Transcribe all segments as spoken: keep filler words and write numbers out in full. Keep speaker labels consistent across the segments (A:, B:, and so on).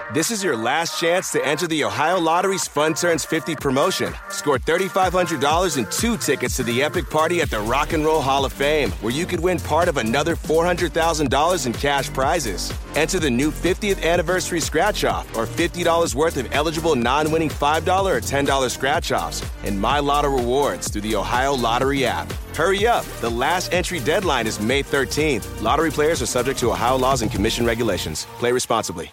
A: This is your last chance to enter the Ohio Lottery's Fun Turns fifty promotion. Score three thousand five hundred dollars and two tickets to the epic party at the Rock and Roll Hall of Fame, where you could win part of another four hundred thousand dollars in cash prizes. Enter the new fiftieth anniversary scratch-off or fifty dollars worth of eligible non-winning five dollars or ten dollars scratch-offs and My Lotto rewards through the Ohio Lottery app. Hurry up. The last entry deadline is May thirteenth. Lottery players are subject to Ohio laws and commission regulations. Play responsibly.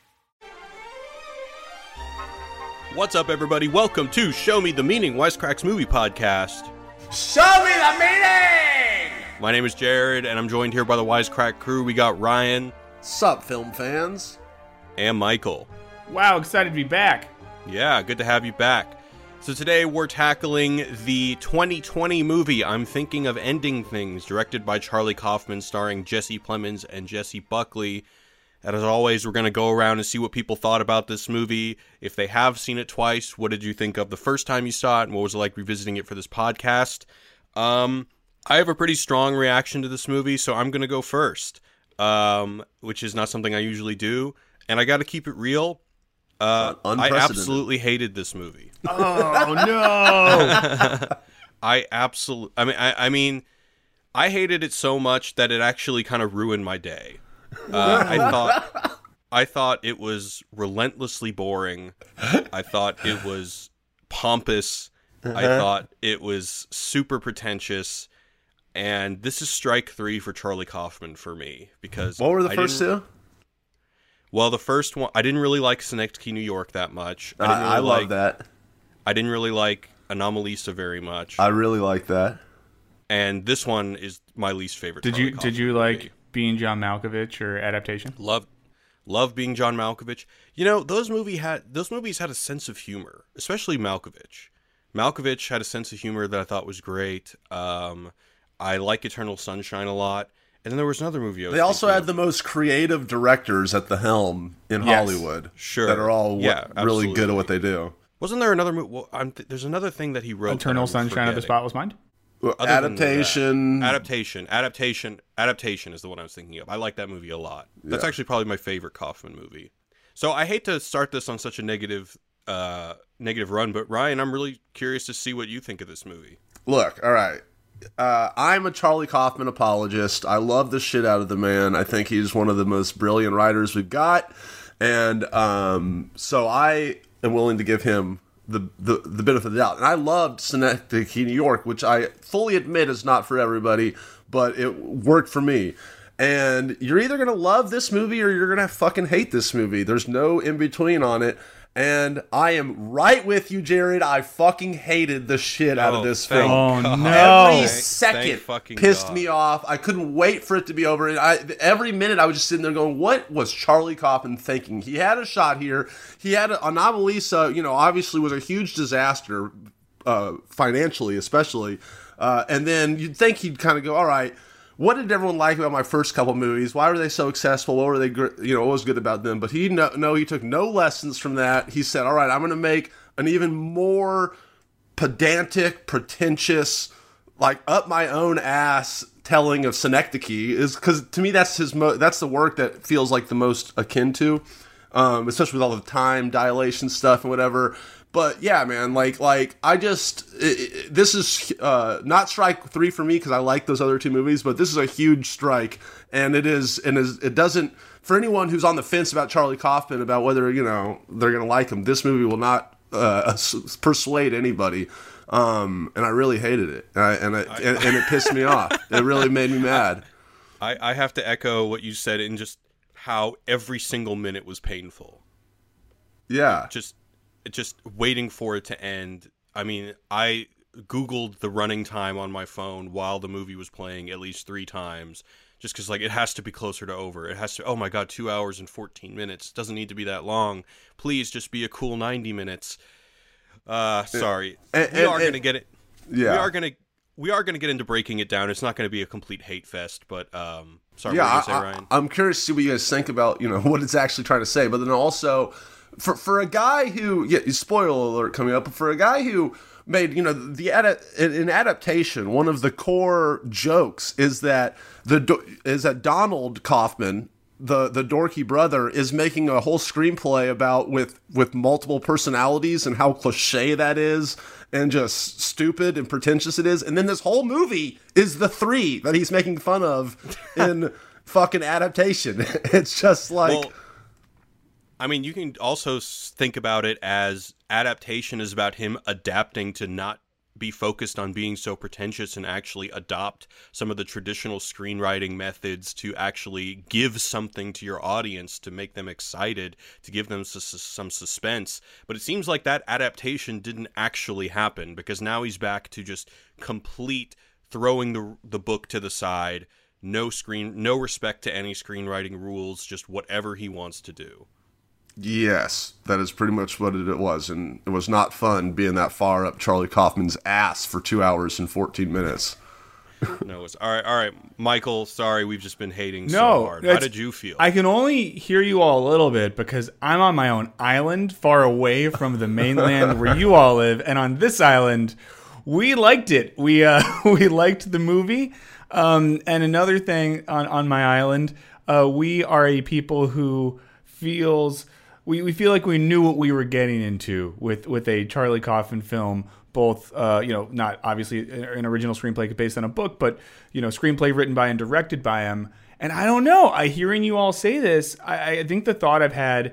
B: What's up, everybody? Welcome to Show Me the Meaning, Wisecracks Movie Podcast.
C: Show me the meaning!
B: My name is Jared, and I'm joined here by the Wisecrack crew. We got Ryan.
C: Sup, film fans?
B: And Michael.
D: Wow, excited to be back.
B: Yeah, good to have you back. So today we're tackling the twenty twenty movie I'm Thinking of Ending Things, directed by Charlie Kaufman, starring Jesse Plemons and Jesse Buckley. And as always, we're going to go around and see what people thought about this movie. If they have seen it twice, what did you think of the first time you saw it, and what was it like revisiting it for this podcast? Um, I have a pretty strong reaction to this movie, so I'm going to go first, um, which is not something I usually do. And I got to keep it real. Uh, I absolutely hated this movie.
D: Oh, no!
B: I absolutely... I mean, I, I mean, I hated it so much that it actually kind of ruined my day. Uh, I thought I thought it was relentlessly boring. I thought it was pompous. I thought it was super pretentious. And this is strike three for Charlie Kaufman for me. Because
C: what were the
B: I
C: first two?
B: Well, the first one, I didn't really like Synecdoche, New York that much. I, didn't really
C: I, I love
B: like,
C: that.
B: I didn't really like Anomalisa very much.
C: I really like that.
B: And this one is my least favorite.
D: Did
B: Charlie
D: you
B: Kaufman
D: did you
B: movie.
D: like Being John Malkovich or Adaptation?
B: Love, love Being John Malkovich. You know, those movie had those movies had a sense of humor, especially Malkovich. Malkovich had a sense of humor that I thought was great. Um, I like Eternal Sunshine a lot. And then there was another movie. I was
C: they also had
B: of.
C: the most creative directors at the helm in
D: Yes.
C: Hollywood.
B: Sure.
C: That are all
B: Yeah,
C: w- really
B: absolutely.
C: good at what they do.
B: Wasn't there another movie? Well, I'm th- there's another thing that he wrote.
D: Eternal
B: that I'm
D: Sunshine of the
B: forgetting.
D: Spotless Mind?
B: Other than
C: Adaptation.
B: that. Adaptation. Adaptation. Adaptation is the one I was thinking of. I like that movie a lot. That's
C: Yeah.
B: actually probably my favorite Kaufman movie. So I hate to start this on such a negative, uh, negative run, but Ryan, I'm really curious to see what you think of this movie.
C: Look, all right. Uh, I'm a Charlie Kaufman apologist. I love the shit out of the man. I think he's one of the most brilliant writers we've got. And um, so I am willing to give him the, the, the benefit of the doubt. And I loved Synecdoche, New York, which I fully admit is not for everybody, but it worked for me. And you're either going to love this movie or you're going to fucking hate this movie. There's no in-between on it. And I am right with you, Jared. I fucking hated the shit out
B: Oh,
C: of this
B: thank
C: film.
D: Oh,
B: God.
D: no.
C: Every
B: Thank-
C: second
B: thank fucking
C: pissed
B: God.
C: me off. I couldn't wait for it to be over. And I, every minute I was just sitting there going, what was Charlie Kaufman thinking? He had a shot here. He had a, Anomalisa, you know, obviously was a huge disaster, uh, financially especially. Uh, and then you'd think he'd kind of go, all right, what did everyone like about my first couple movies? Why were they so successful? What were they, gr- you know, what was good about them? But he, no, no, he took no lessons from that. He said, all right, I'm going to make an even more pedantic, pretentious, like up my own ass telling of Synecdoche, is because to me that's his mo- that's the work that feels like the most akin to, um, especially with all the time dilation stuff and whatever. But yeah, man, like like I just it, it, this is uh, not strike three for me because I like those other two movies, but this is a huge strike, and it is and is it doesn't for anyone who's on the fence about Charlie Kaufman about whether you know they're gonna like him. This movie will not uh, persuade anybody. Um, and I really hated it, and, I, and, I, and, and it pissed me off. It really made me mad.
B: I, I have to echo what you said in just how every single minute was painful.
C: Yeah,
B: Just, just waiting for it to end. I mean, I Googled the running time on my phone while the movie was playing at least three times, just because like it has to be closer to over. It has to. Oh my god, two hours and fourteen minutes. Doesn't need to be that long. Please, just be a cool ninety minutes. Uh, sorry.
C: And-
B: we
C: and-
B: are
C: and-
B: gonna get it.
C: yeah.
B: We are gonna we are gonna get into breaking it down. It's not gonna be a complete hate fest, but um, sorry.
C: yeah.
B: what were you gonna say,
C: I,
B: Ryan?
C: I, I'm curious to see what you guys think about you know what it's actually trying to say, but then also for for a guy who yeah, spoiler alert coming up, but for a guy who made you know the ad, in adaptation, one of the core jokes is that the is that Donald Kaufman the the dorky brother is making a whole screenplay about with with multiple personalities and how cliche that is and just stupid and pretentious it is. And then this whole movie is the three that he's making fun of in fucking adaptation. It's just like...
B: Well, I mean, you can also think about it as adaptation is about him adapting to not be focused on being so pretentious and actually adopt some of the traditional screenwriting methods to actually give something to your audience, to make them excited, to give them su- some suspense. But it seems like that adaptation didn't actually happen, because now he's back to just complete throwing the the book to the side, no screen, no respect to any screenwriting rules, just whatever he wants to do.
C: Yes, that is pretty much what it was, and it was not fun being that far up Charlie Kaufman's ass for two hours and fourteen minutes.
B: No, it's all right. All right, Michael. Sorry, we've just been hating
D: No,
B: so hard. How
D: that's-
B: did you feel?
D: I can only hear you all a little bit because I'm on my own island, far away from the mainland where you all live, and on this island, we liked it. We uh, we liked the movie. Um, and another thing on on my island, uh, we are a people who feels. We, we feel like we knew what we were getting into with, with a Charlie Kaufman film, both, uh, you know, not obviously an original screenplay based on a book, but, you know, screenplay written by and directed by him. And I don't know, I hearing you all say this, I, I think the thought I've had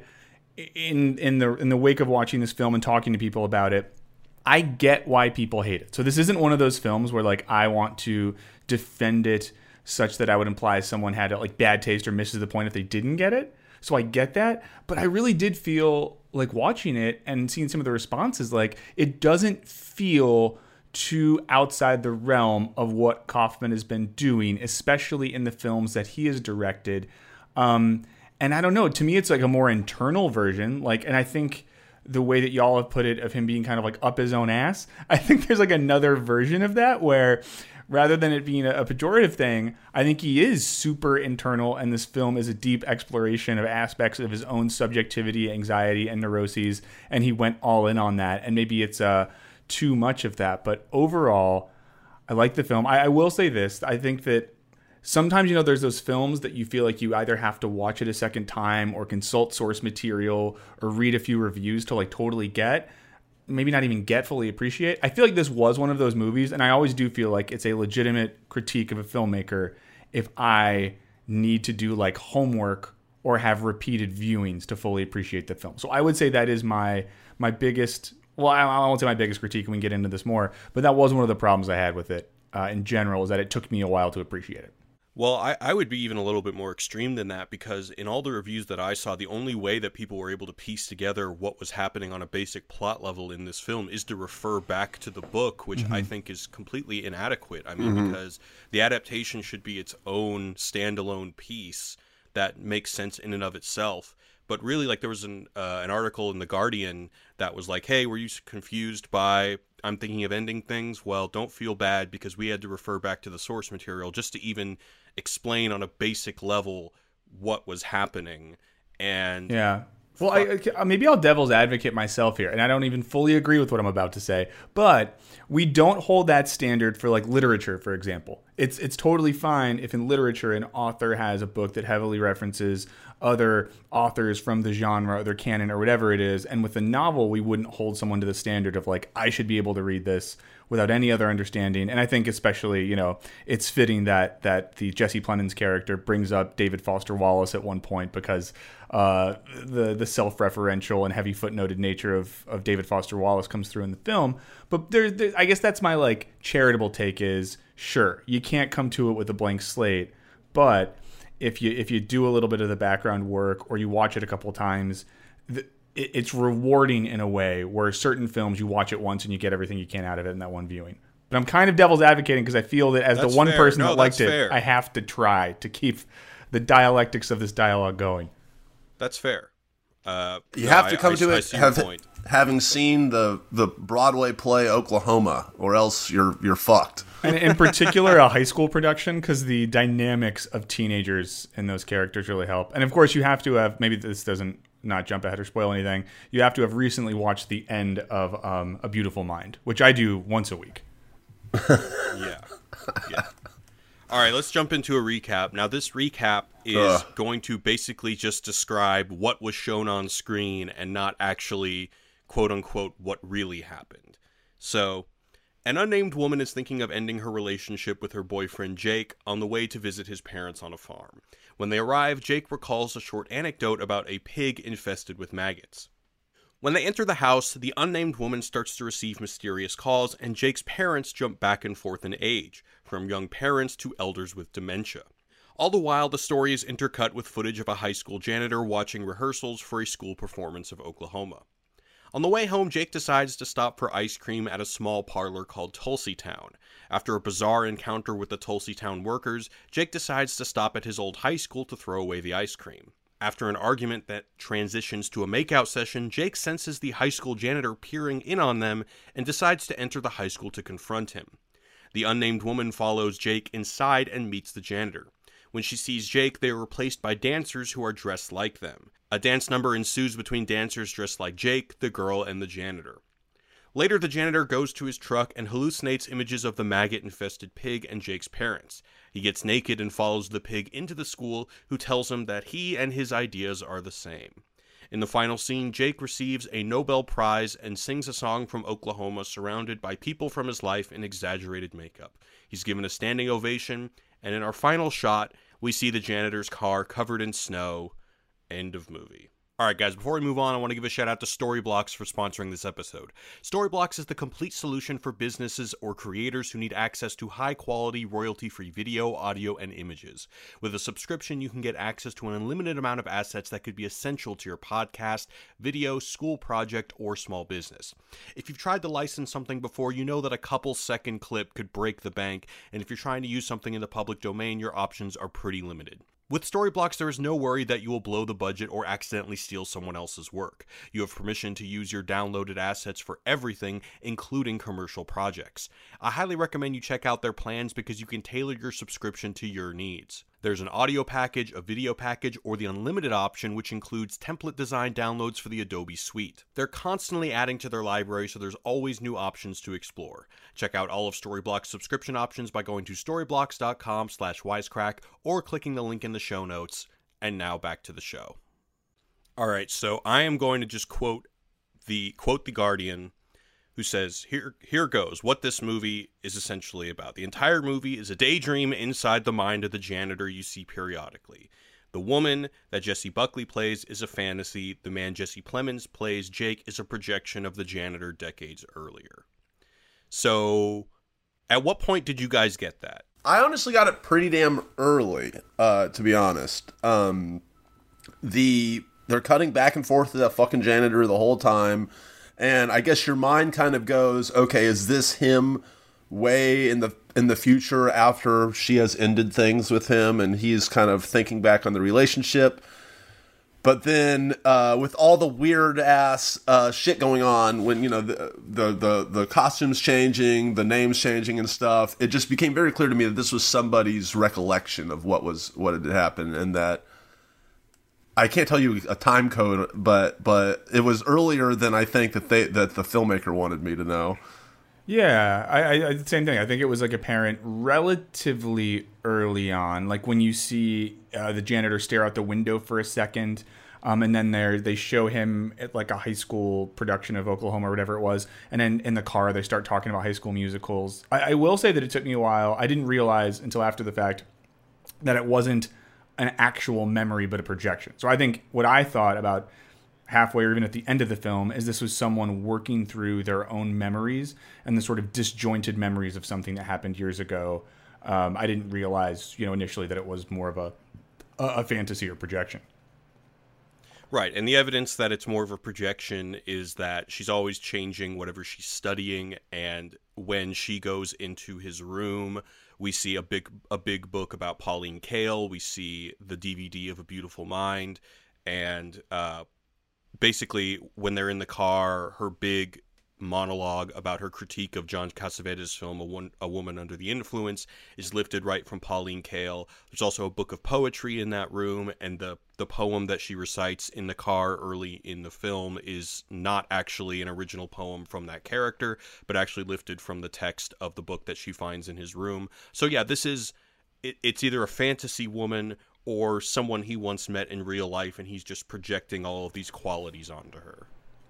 D: in in the in the wake of watching this film and talking to people about it, I get why people hate it. So this isn't one of those films where, like, I want to defend it such that I would imply someone had, like, bad taste or misses the point if they didn't get it. So I get that, but I really did feel like watching it and seeing some of the responses, like it doesn't feel too outside the realm of what Kaufman has been doing, especially in the films that he has directed. Um, and I don't know, to me, it's like a more internal version. Like, and I think the way that y'all have put it of him being kind of like up his own ass, I think there's like another version of that where rather than it being a, a pejorative thing, I think he is super internal, and this film is a deep exploration of aspects of his own subjectivity, anxiety, and neuroses, and he went all in on that, and maybe it's uh, too much of that, but overall, I like the film. I, I will say this, I think that sometimes, you know, there's those films that you feel like you either have to watch it a second time or consult source material or read a few reviews to like totally get, maybe not even get, fully appreciate. I feel like this was one of those movies, and I always do feel like it's a legitimate critique of a filmmaker if I need to do like homework or have repeated viewings to fully appreciate the film. So I would say that is my my biggest, well, I, I won't say my biggest critique, and we can get into this more, but that was one of the problems I had with it uh, in general, is that it took me a while to appreciate it.
B: Well, I, I would be even a little bit more extreme than that, because in all the reviews that I saw, the only way that people were able to piece together what was happening on a basic plot level in this film is to refer back to the book, which mm-hmm. I think is completely inadequate. I mean, mm-hmm. because the adaptation should be its own standalone piece that makes sense in and of itself. But really, like, there was an uh, an article in The Guardian that was like, hey, were you confused by I'm Thinking of Ending Things? Well, don't feel bad, because we had to refer back to the source material just to even explain on a basic level what was happening. And
D: yeah, well, I, I, maybe I'll devil's advocate myself here, and I don't even fully agree with what I'm about to say, but we don't hold that standard for like literature, for example. It's it's totally fine if in literature an author has a book that heavily references other authors from the genre, or their canon, or whatever it is, and with a novel we wouldn't hold someone to the standard of like, I should be able to read this without any other understanding. And I think especially, you know, it's fitting that that the Jesse Plemons character brings up David Foster Wallace at one point, because uh, the the self-referential and heavy footnoted nature of, of David Foster Wallace comes through in the film. But there, there, I guess that's my like charitable take is, sure, you can't come to it with a blank slate, but if you if you do a little bit of the background work or you watch it a couple times, the, it, it's rewarding in a way where certain films you watch it once and you get everything you can out of it in that one viewing. But I'm kind of devil's advocating because I feel that as
B: that's
D: the one
B: fair.
D: person
B: no,
D: that liked it,
B: fair.
D: I have to try to keep the dialectics of this dialogue going.
B: That's fair. Uh,
C: you
B: no,
C: have to
B: I,
C: come
B: I,
C: to
B: I
C: it
B: see
C: have,
B: your point.
C: having seen the the Broadway play Oklahoma, or else you're you're fucked.
D: And in particular, a high school production, because the dynamics of teenagers and those characters really help. And of course, you have to have, maybe this doesn't not jump ahead or spoil anything, you have to have recently watched the end of um, A Beautiful Mind, which I do once a week.
B: yeah. Yeah. All right, let's jump into a recap. Now, this recap is Ugh. going to basically just describe what was shown on screen and not actually, quote-unquote, what really happened. So, an unnamed woman is thinking of ending her relationship with her boyfriend, Jake, on the way to visit his parents on a farm. When they arrive, Jake recalls a short anecdote about a pig infested with maggots. When they enter the house, the unnamed woman starts to receive mysterious calls, and Jake's parents jump back and forth in age, from young parents to elders with dementia. All the while, the story is intercut with footage of a high school janitor watching rehearsals for a school performance of Oklahoma. On the way home, Jake decides to stop for ice cream at a small parlor called Tulsi Town. After a bizarre encounter with the Tulsi Town workers, Jake decides to stop at his old high school to throw away the ice cream. After an argument that transitions to a makeout session, Jake senses the high school janitor peering in on them and decides to enter the high school to confront him. The unnamed woman follows Jake inside and meets the janitor. When she sees Jake, they are replaced by dancers who are dressed like them. A dance number ensues between dancers dressed like Jake, the girl, and the janitor. Later, the janitor goes to his truck and hallucinates images of the maggot-infested pig and Jake's parents. He gets naked and follows the pig into the school, who tells him that he and his ideas are the same. In the final scene, Jake receives a Nobel Prize and sings a song from Oklahoma surrounded by people from his life in exaggerated makeup. He's given a standing ovation, and in our final shot, we see the janitor's car covered in snow. End of movie. Alright guys, before we move on, I want to give a shout out to Storyblocks for sponsoring this episode. Storyblocks is the complete solution for businesses or creators who need access to high quality, royalty-free video, audio, and images. With a subscription, you can get access to an unlimited amount of assets that could be essential to your podcast, video, school project, or small business. If you've tried to license something before, you know that a couple second clip could break the bank, and if you're trying to use something in the public domain, your options are pretty limited. With Storyblocks, there is no worry that you will blow the budget or accidentally steal someone else's work. You have permission to use your downloaded assets for everything, including commercial projects. I highly recommend you check out their plans because you can tailor your subscription to your needs. There's an audio package, a video package, or the unlimited option, which includes template design downloads for the Adobe Suite. They're constantly adding to their library, so there's always new options to explore. Check out all of Storyblocks' subscription options by going to storyblocks.com slash wisecrack or clicking the link in the show notes. And now back to the show. Alright, so I am going to just quote the quote the Guardian, who says, here here goes, what this movie is essentially about. The entire movie is a daydream inside the mind of the janitor you see periodically. The woman that Jessie Buckley plays is a fantasy. The man Jesse Plemons plays, Jake, is a projection of the janitor decades earlier. So, at what point did you guys get that?
C: I honestly got it pretty damn early, uh, to be honest. Um, the they're cutting back and forth to that fucking janitor the whole time. And I guess your mind kind of goes, okay, is this him way in the in the future after she has ended things with him and he's kind of thinking back on the relationship? But then uh, with all the weird ass uh, shit going on, when, you know, the, the the the costumes changing, the names changing and stuff, it just became very clear to me that this was somebody's recollection of what was what had happened, and that I can't tell you a time code, but but it was earlier than I think that they that the filmmaker wanted me to know.
D: Yeah, I, I same thing. I think it was like apparent relatively early on, like when you see uh, the janitor stare out the window for a second, um, and then there they show him at like a high school production of Oklahoma or whatever it was, and then in the car they start talking about High School Musicals. I, I will say that it took me a while. I didn't realize until after the fact that it wasn't an actual memory but a projection. So I think what I thought about halfway or even at the end of the film is this was someone working through their own memories and the sort of disjointed memories of something that happened years ago. Um, I didn't realize, you know, initially that it was more of a a fantasy or projection.
B: Right, and the evidence that it's more of a projection is that she's always changing whatever she's studying, and when she goes into his room, we see a big a big book about Pauline Kael, we see the D V D of A Beautiful Mind, and uh, basically when they're in the car, her big monologue about her critique of John Cassavetes' film A, One, a Woman Under the Influence is lifted right from Pauline Kael. There's also a book of poetry in that room, and the, the poem that she recites in the car early in the film is not actually an original poem from that character, but actually lifted from the text of the book that she finds in his room. So yeah, this is it, it's either a fantasy woman or someone he once met in real life, and he's just projecting all of these qualities onto her.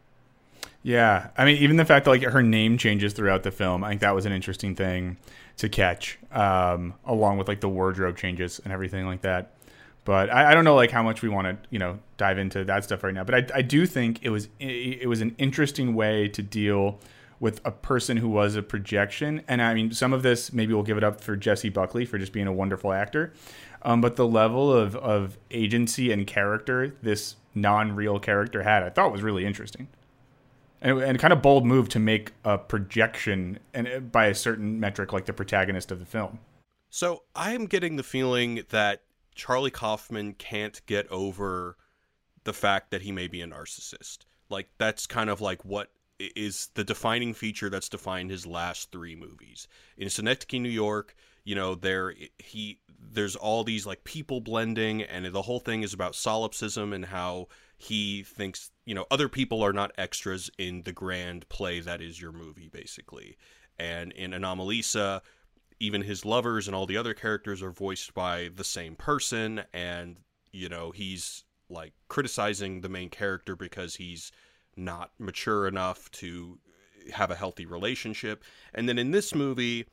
D: Yeah, I mean, even the fact that like her name changes throughout the film, I think that was an interesting thing to catch, um, along with like the wardrobe changes and everything like that. But I, I don't know like how much we want to you know dive into that stuff right now. But I, I do think it was it was an interesting way to deal with a person who was a projection. And I mean, some of this maybe we'll give it up for Jessie Buckley for just being a wonderful actor. Um, but the level of, of agency and character this non-real character had, I thought was really interesting. And, and kind of bold move to make a projection and by a certain metric like the protagonist of the film.
B: So I am getting the feeling that Charlie Kaufman can't get over the fact that he may be a narcissist. Like, that's kind of like what is the defining feature that's defined his last three movies. In Synecdoche, New York, you know, there he there's all these like people blending, and the whole thing is about solipsism and how he thinks, you know, other people are not extras in the grand play that is your movie, basically. And in Anomalisa, even his lovers and all the other characters are voiced by the same person, and, you know, he's like criticizing the main character because he's not mature enough to have a healthy relationship. And then in this movie,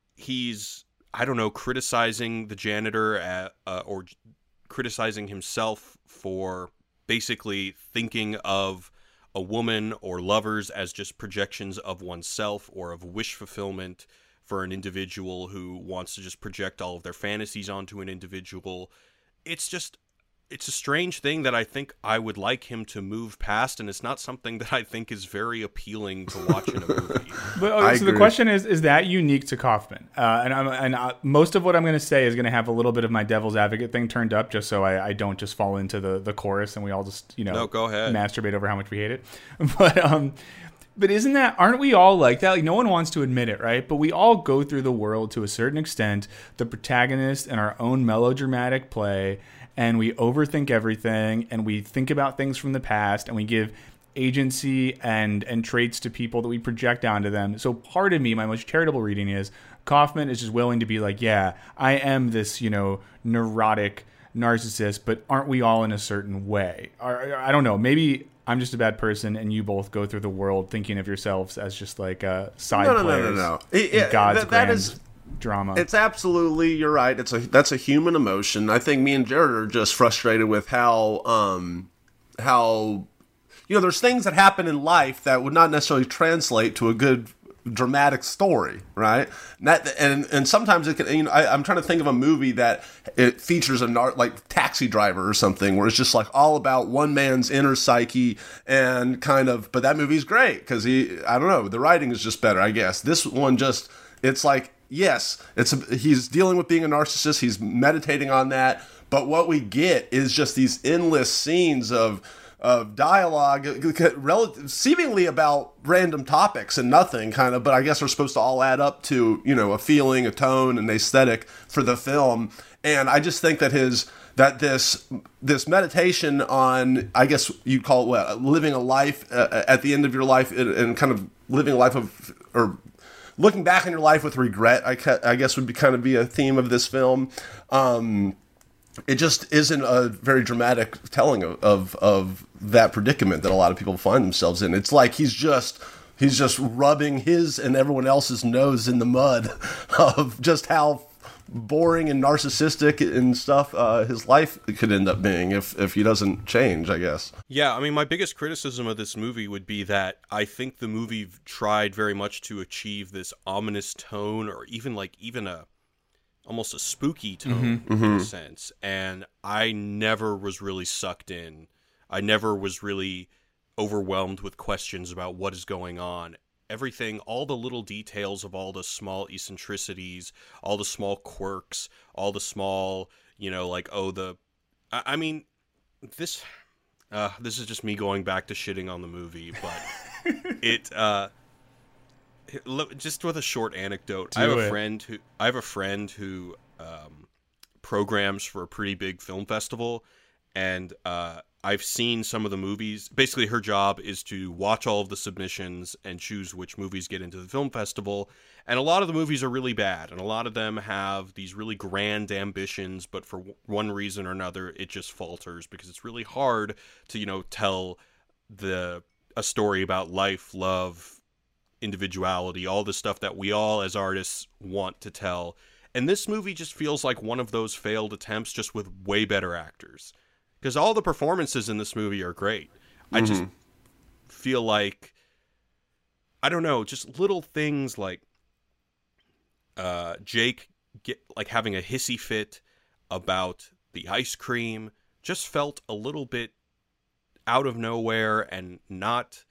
B: he's, I don't know, criticizing the janitor at, uh, or criticizing himself for basically thinking of a woman or lovers as just projections of oneself or of wish fulfillment for an individual who wants to just project all of their fantasies onto an individual. It's just, it's a strange thing that I think I would like him to move past, and it's not something that I think is very appealing to watch in a movie.
D: But okay, so the question is, is that unique to Kaufman? Uh, and I'm, and uh, most of what I'm going to say is going to have a little bit of my devil's advocate thing turned up, just so I, I don't just fall into the, the chorus and we all just, you know,
B: no, go ahead.
D: masturbate over how much we hate it. But, um, but isn't that, aren't we all like that? Like, no one wants to admit it, right? But we all go through the world to a certain extent, the protagonist in our own melodramatic play, and we overthink everything, and we think about things from the past, and we give agency and and traits to people that we project onto them. So part of me, my most charitable reading is Kaufman is just willing to be like, yeah, I am this, you know, neurotic narcissist, but aren't we all in a certain way? Or, I don't know, maybe I'm just a bad person, and you both go through the world thinking of yourselves as just like uh, side
C: no, no,
D: players.
C: No, no, no, no.
D: In
C: it,
D: God's
C: that,
D: grand
C: that is,
D: drama.
C: It's absolutely, you're right. It's a that's a human emotion. I think me and Jared are just frustrated with how um how you know there's things that happen in life that would not necessarily translate to a good dramatic story, right? And that, and and sometimes it can. You know, I, I'm trying to think of a movie that it features a nar- like Taxi Driver or something, where it's just like all about one man's inner psyche and kind of. But that movie's great because he, I don't know, the writing is just better, I guess. This one just, it's like yes, it's a, he's dealing with being a narcissist. He's meditating on that, but what we get is just these endless scenes of. Of dialogue, relative, seemingly about random topics and nothing, kind of, but I guess are supposed to all add up to, you know, a feeling, a tone, an aesthetic for the film. And I just think that his that this this meditation on, I guess you'd call it what, living a life uh, at the end of your life and, and kind of living a life of, or looking back on your life with regret, I, ca- I guess would be kind of be a theme of this film. Um, It just isn't a very dramatic telling of, of of that predicament that a lot of people find themselves in. It's like he's just he's just rubbing his and everyone else's nose in the mud of just how boring and narcissistic and stuff uh, his life could end up being if if he doesn't change, I guess.
B: Yeah, I mean, my biggest criticism of this movie would be that I think the movie tried very much to achieve this ominous tone, or even like even a almost a spooky tone
C: Mm-hmm.
B: in
C: Mm-hmm.
B: a sense. And I never was really sucked in. I never was really overwhelmed with questions about what is going on. Everything, all the little details of all the small eccentricities, all the small quirks, all the small, you know, like, oh, the, I, I mean, this, uh, this is just me going back to shitting on the movie, but it, uh, just with a short anecdote,
D: Do
B: I have
D: it.
B: a friend who I have a friend who um, programs for a pretty big film festival, and uh, I've seen some of the movies. Basically, her job is to watch all of the submissions and choose which movies get into the film festival. And a lot of the movies are really bad, and a lot of them have these really grand ambitions, but for one reason or another, it just falters because it's really hard to, you know, tell the a story about life, love, individuality, all the stuff that we all as artists want to tell. And this movie just feels like one of those failed attempts, just with way better actors. Because all the performances in this movie are great. Mm-hmm. I just feel like, I don't know, just little things like uh, Jake get like having a hissy fit about the ice cream just felt a little bit out of nowhere and not.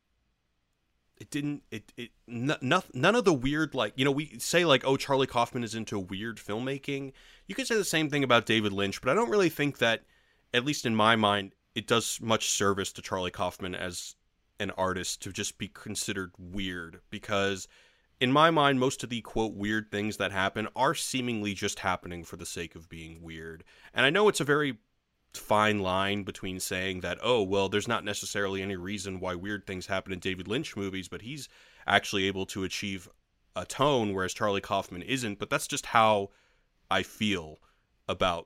B: It didn't. It it n- none, none of the weird, like, you know, we say like, oh, Charlie Kaufman is into weird filmmaking. You could say the same thing about David Lynch, but I don't really think that, at least in my mind, it does much service to Charlie Kaufman as an artist to just be considered weird, because in my mind, most of the, quote, weird things that happen are seemingly just happening for the sake of being weird. And I know it's a very fine line between saying that, oh, well, there's not necessarily any reason why weird things happen in David Lynch movies, but he's actually able to achieve a tone, whereas Charlie Kaufman isn't. But that's just how I feel about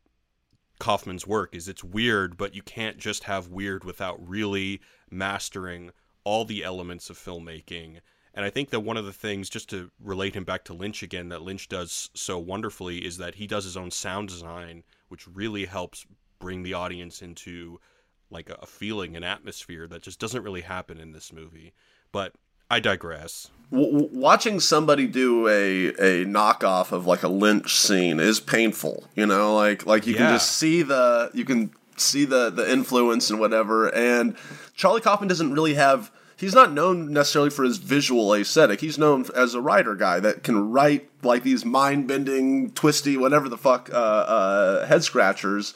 B: Kaufman's work, is it's weird, but you can't just have weird without really mastering all the elements of filmmaking. And I think that one of the things, just to relate him back to Lynch again, that Lynch does so wonderfully is that he does his own sound design, which really helps bring the audience into like a feeling, an atmosphere that just doesn't really happen in this movie. But I digress.
C: W- watching somebody do a a knockoff of like a Lynch scene is painful, you know, like like you yeah. can just see the you can see the the influence and whatever. And Charlie Kaufman doesn't really have. He's not known necessarily for his visual aesthetic. He's known as a writer guy that can write like these mind-bending, twisty, whatever the fuck, uh, uh, head scratchers.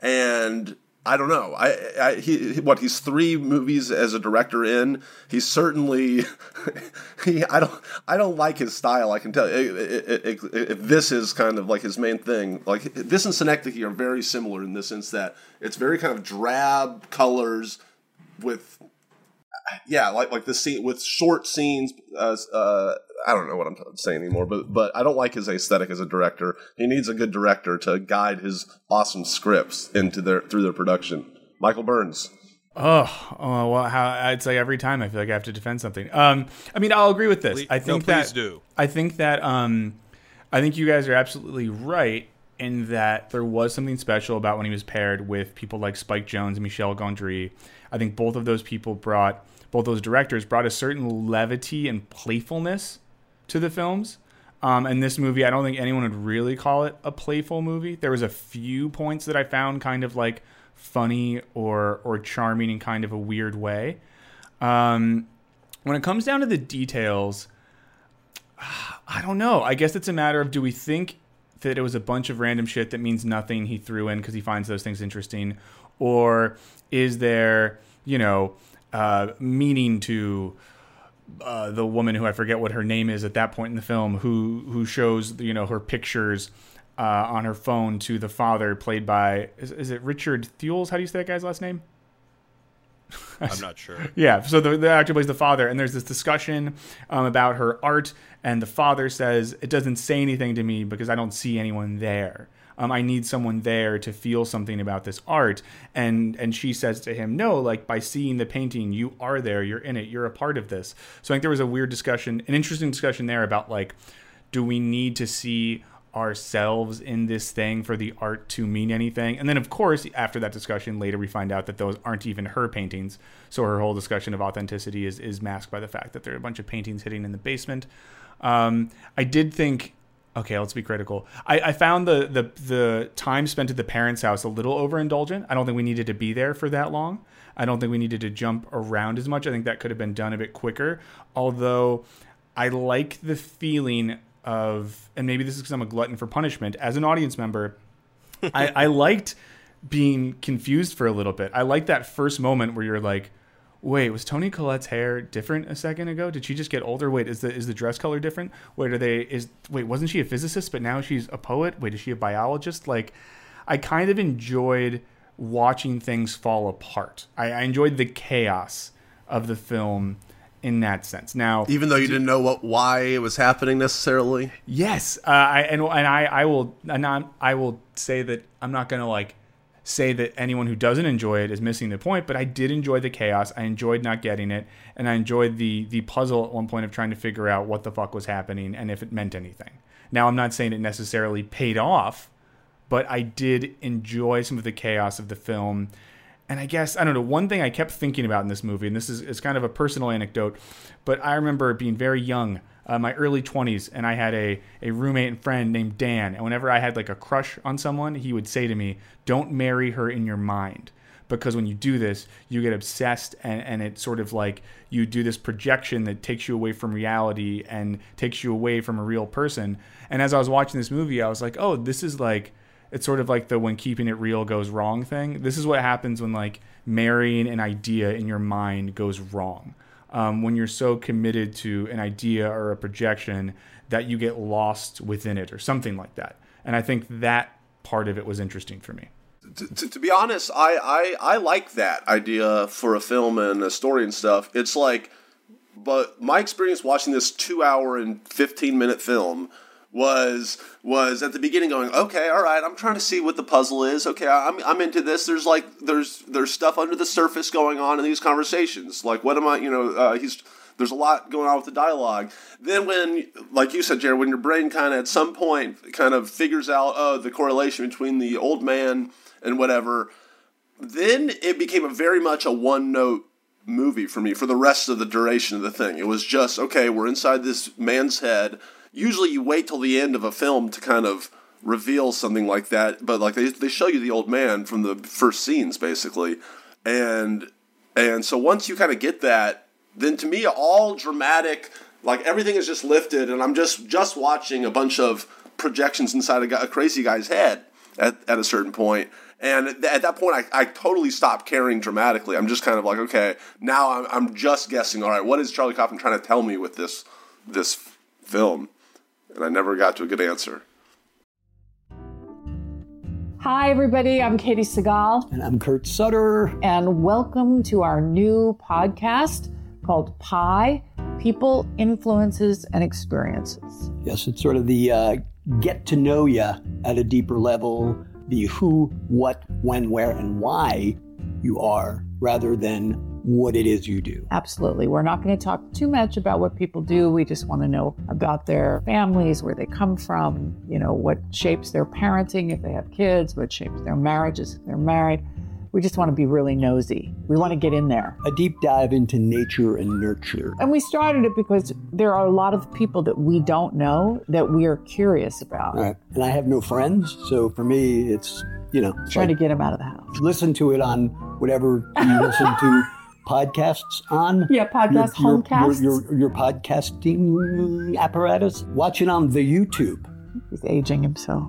C: And I don't know. I, I he what he's three movies as a director in. He's certainly he. I don't. I don't like his style. I can tell you. If this is kind of like his main thing, like this and Synecdoche are very similar in this sense that it's very kind of drab colors with. Yeah, like like the scene with short scenes. Uh, uh, I don't know what I'm saying anymore, but but I don't like his aesthetic as a director. He needs a good director to guide his awesome scripts into their through their production. Michael Burns.
D: Oh, oh well, how, I'd say every time I feel like I have to defend something. Um, I mean, I'll agree with this.
B: Please,
D: I think
B: no,
D: that
B: please do.
D: I think that um, I think you guys are absolutely right in that there was something special about when he was paired with people like Spike Jonze and Michel Gondry. I think both of those people brought. Both those directors brought a certain levity and playfulness to the films. Um, and this movie, I don't think anyone would really call it a playful movie. There was a few points that I found kind of like funny or or charming in kind of a weird way. Um, when it comes down to the details, I don't know. I guess it's a matter of, do we think that it was a bunch of random shit that means nothing he threw in because he finds those things interesting? Or is there, you know... Uh, meaning to uh, the woman who I forget what her name is at that point in the film, who who shows, you know, her pictures uh, on her phone to the father, played by is, is it Richard Thules? How do you say that guy's last name?
B: I'm not sure.
D: Yeah, so the, the actor plays the father, and there's this discussion um, about her art, and the father says, it doesn't say anything to me because I don't see anyone there. Um, I need someone there to feel something about this art. And and she says to him, no, like, by seeing the painting, you are there, you're in it, you're a part of this. So I think there was a weird discussion, an interesting discussion there about, like, do we need to see ourselves in this thing for the art to mean anything? And then, of course, after that discussion, later we find out that those aren't even her paintings. So her whole discussion of authenticity is, is masked by the fact that there are a bunch of paintings hidden in the basement. Um, I did think... Okay, let's be critical. I, I found the, the the time spent at the parents' house a little overindulgent. I don't think we needed to be there for that long. I don't think we needed to jump around as much. I think that could have been done a bit quicker. Although I like the feeling of, and maybe this is because I'm a glutton for punishment, as an audience member, I, I liked being confused for a little bit. I liked that first moment where you're like, wait, was Toni Collette's hair different a second ago? Did she just get older? Wait, is the is the dress color different? Wait, are they is wait, wasn't she a physicist but now she's a poet? Wait, is she a biologist? Like, I kind of enjoyed watching things fall apart. I, I enjoyed the chaos of the film in that sense. Now,
C: even though you didn't know what why it was happening necessarily.
D: Yes, uh, I, and and I I will and I'm, I will say that I'm not going to like say that anyone who doesn't enjoy it is missing the point, but I did enjoy the chaos. I enjoyed not getting it, and I enjoyed the the puzzle at one point of trying to figure out what the fuck was happening and if it meant anything. Now, I'm not saying it necessarily paid off, but I did enjoy some of the chaos of the film. And I guess, I don't know, one thing I kept thinking about in this movie, and this is, is kind of a personal anecdote, but I remember being very young, uh, my early twenties, and I had a, a roommate and friend named Dan. And whenever I had like a crush on someone, he would say to me, don't marry her in your mind. Because when you do this, you get obsessed, and, and it's sort of like you do this projection that takes you away from reality and takes you away from a real person. And as I was watching this movie, I was like, oh, this is like, it's sort of like the when keeping it real goes wrong thing. This is what happens when like marrying an idea in your mind goes wrong. Um, when you're so committed to an idea or a projection that you get lost within it or something like that. And I think that part of it was interesting for me.
C: To, to, to be honest, I, I, I like that idea for a film and a story and stuff. It's like, but my experience watching this two hour and fifteen minute film was was at the beginning going, okay, all right, I'm trying to see what the puzzle is. Okay, I'm I'm into this. There's like there's there's stuff under the surface going on in these conversations. Like, what am I? You know, uh, he's there's a lot going on with the dialogue. Then when, like you said, Jared, when your brain kind of at some point kind of figures out oh the correlation between the old man and whatever, then it became a very much a one note movie for me for the rest of the duration of the thing. It was just okay, we're inside this man's head. Usually you wait till the end of a film to kind of reveal something like that, but like they they show you the old man from the first scenes basically. And and so once you kind of get that, then to me all dramatic, like everything is just lifted and I'm just just watching a bunch of projections inside a, guy, a crazy guy's head at, at a certain point. And at that point, I, I totally stopped caring dramatically. I'm just kind of like, okay, now I'm, I'm just guessing, all right, what is Charlie Kaufman trying to tell me with this this film? And I never got to a good answer.
E: Hi, everybody. I'm Katie Segal.
F: And I'm Kurt Sutter.
E: And welcome to our new podcast called Pi, People, Influences, and Experiences.
F: Yes, it's sort of the uh, get to know you at a deeper level, the who, what, when, where, and why you are, rather than what it is you do.
E: Absolutely. We're not going to talk too much about what people do. We just want to know about their families, where they come from, you know, what shapes their parenting if they have kids, what shapes their marriages if they're married. We just want to be really nosy. We want to get in there.
F: A deep dive into nature and nurture.
E: And we started it because there are a lot of people that we don't know that we are curious about.
F: Right. And I have no friends, so for me, it's, you know.
E: Trying
F: like,
E: to get them out of the house.
F: Listen to it on whatever you listen to podcasts on.
E: Yeah, podcast,
F: your,
E: homecasts.
F: Your, your, your podcasting apparatus. Watch it on the YouTube.
E: He's aging himself.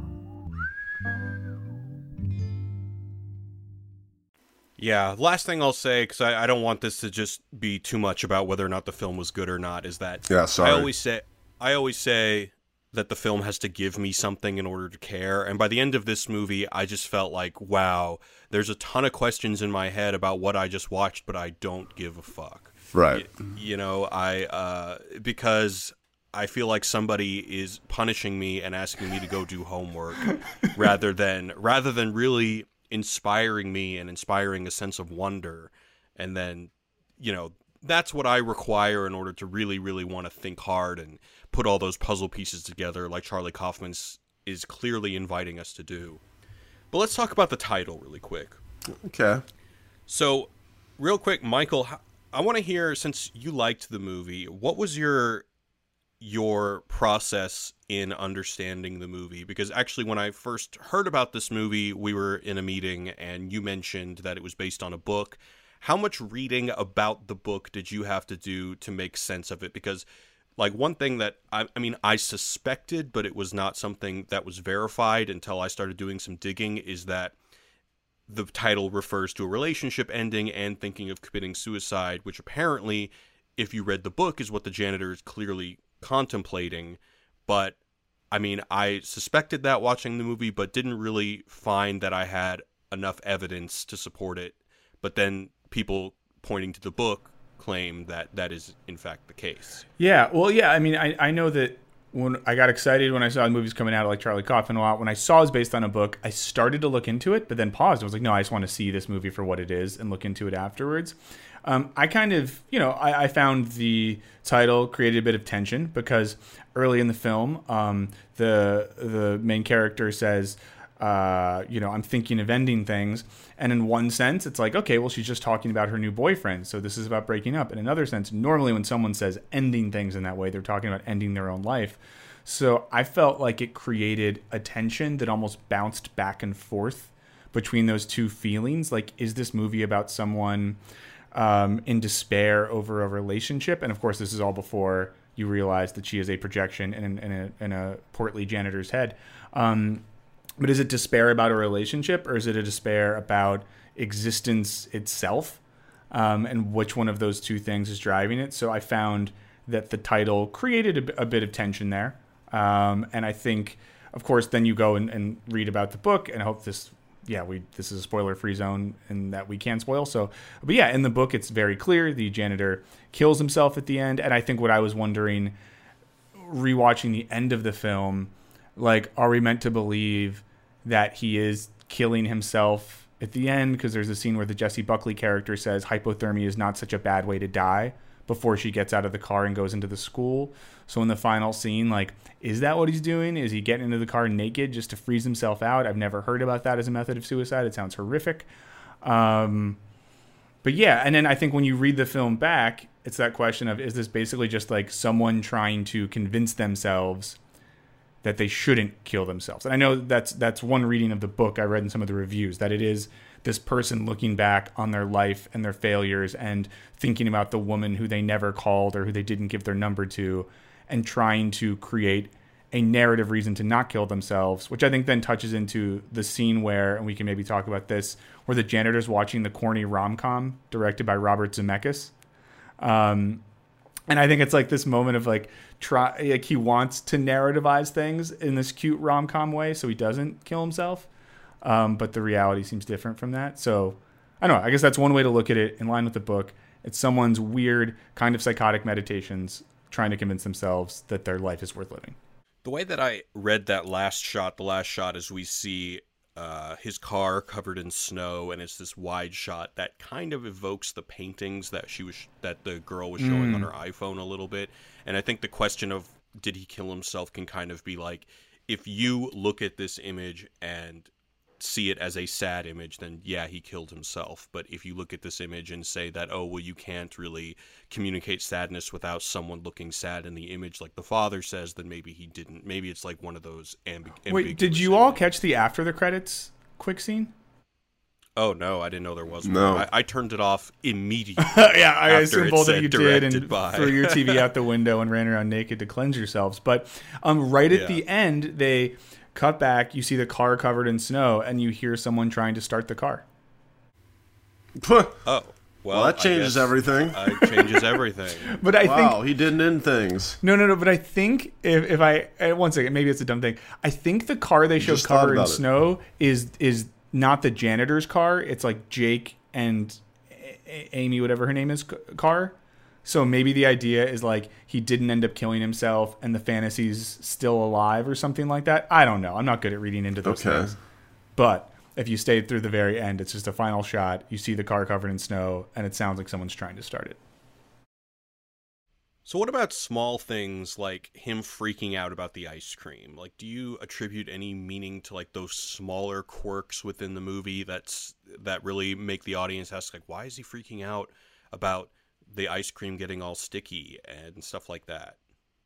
B: Yeah, last thing I'll say, because I, I don't want this to just be too much about whether or not the film was good or not, is that
C: yeah, sorry.
B: I always say I always say that the film has to give me something in order to care. And by the end of this movie, I just felt like, wow, there's a ton of questions in my head about what I just watched, but I don't give a fuck.
C: Right.
B: You, you know, I uh, because I feel like somebody is punishing me and asking me to go do homework rather than rather than really inspiring me and inspiring a sense of wonder. And then, you know, that's what I require in order to really, really want to think hard and put all those puzzle pieces together like Charlie Kaufman is clearly inviting us to do. But let's talk about the title really quick.
C: Okay.
B: So, real quick, Michael, I want to hear, since you liked the movie, what was your your process in understanding the movie? Because actually when I first heard about this movie, we were in a meeting and you mentioned that it was based on a book. How much reading about the book did you have to do to make sense of it? Because like one thing that I, I mean, I suspected, but it was not something that was verified until I started doing some digging, is that the title refers to a relationship ending and thinking of committing suicide, which apparently, if you read the book, is what the janitor is clearly contemplating. But I mean, I suspected that watching the movie, but didn't really find that I had enough evidence to support it, but then people pointing to the book claim that that is in fact the case.
D: Yeah, well, yeah, I mean, I, I know that when I got excited when I saw the movies coming out, like Charlie Kaufman a lot, when I saw it was based on a book, I started to look into it, but then paused. I was like, no, I just want to see this movie for what it is and look into it afterwards. Um, I kind of, you know, I, I found the title created a bit of tension because early in the film, um, the the main character says, uh, you know, I'm thinking of ending things. And in one sense, it's like, okay, well, she's just talking about her new boyfriend. So this is about breaking up. In another sense, normally when someone says ending things in that way, they're talking about ending their own life. So I felt like it created a tension that almost bounced back and forth between those two feelings. Like, is this movie about someone um, in despair over a relationship? And of course, this is all before you realize that she is a projection in, in, a, in a portly janitor's head. Um, But is it despair about a relationship, or is it a despair about existence itself? Um, and which one of those two things is driving it? So I found that the title created a, a bit of tension there. Um, and I think, of course, then you go and, and read about the book, and I hope this, yeah, we this is a spoiler-free zone and that we can spoil. So, but yeah, in the book, it's very clear. The janitor kills himself at the end. And I think what I was wondering, rewatching the end of the film, like, are we meant to believe that he is killing himself at the end? Because there's a scene where the Jessie Buckley character says hypothermia is not such a bad way to die before she gets out of the car and goes into the school. So in the final scene, like, is that what he's doing? Is he getting into the car naked just to freeze himself out? I've never heard about that as a method of suicide. It sounds horrific. Um, but yeah, and then I think when you read the film back, it's that question of, is this basically just like someone trying to convince themselves that they shouldn't kill themselves? And I know that's that's one reading of the book I read in some of the reviews, that it is this person looking back on their life and their failures and thinking about the woman who they never called or who they didn't give their number to, and trying to create a narrative reason to not kill themselves, which I think then touches into the scene where, and we can maybe talk about this, where the janitor's watching the corny rom-com directed by Robert Zemeckis. Um, And I think it's like this moment of like, try, like he wants to narrativize things in this cute rom-com way so he doesn't kill himself. Um, but the reality seems different from that. So I don't know. I guess that's one way to look at it in line with the book. It's someone's weird kind of psychotic meditations trying to convince themselves that their life is worth living.
B: The way that I read that last shot, the last shot is we see uh, his car covered in snow, and it's this wide shot that kind of evokes the paintings that she was that the girl was showing mm. on her iPhone a little bit. And I think the question of did he kill himself can kind of be like, if you look at this image and see it as a sad image, then yeah, he killed himself. But if you look at this image and say that, oh, well, you can't really communicate sadness without someone looking sad in the image, like the father says, then maybe he didn't. Maybe it's like one of those ambi- ambiguous.
D: Wait, did you all catch the after the credits quick scene?
B: Oh, no, I didn't know there was one.
C: No.
B: I, I turned it off immediately.
D: Yeah, I assume both of you did, and
B: by.
D: threw your T V out the window and ran around naked to cleanse yourselves. But um, right at
B: Yeah.
D: the end, they cut back, you see the car covered in snow, and you hear someone trying to start the car.
B: Oh, well,
C: Well, that changes
B: I guess,
C: everything.
B: Uh, it changes everything.
D: But I
C: Wow,
D: think
C: he didn't end things.
D: no, no, no. But I think if, if I uh, one second, maybe it's a dumb thing. I think the car they show
C: just thought
D: covered in
C: about it.
D: snow is is not the janitor's car. It's like Jake and A- A- Amy, whatever her name is, c- car. So maybe the idea is like he didn't end up killing himself and the fantasy's still alive or something like that. I don't know. I'm not good at reading into those
C: Okay.
D: things. But if you stayed through the very end, it's just a final shot. You see the car covered in snow, and it sounds like someone's trying to start it.
B: So what about small things like him freaking out about the ice cream? Like, do you attribute any meaning to like those smaller quirks within the movie that's that really make the audience ask, like, why is he freaking out about the ice cream getting all sticky and stuff like that?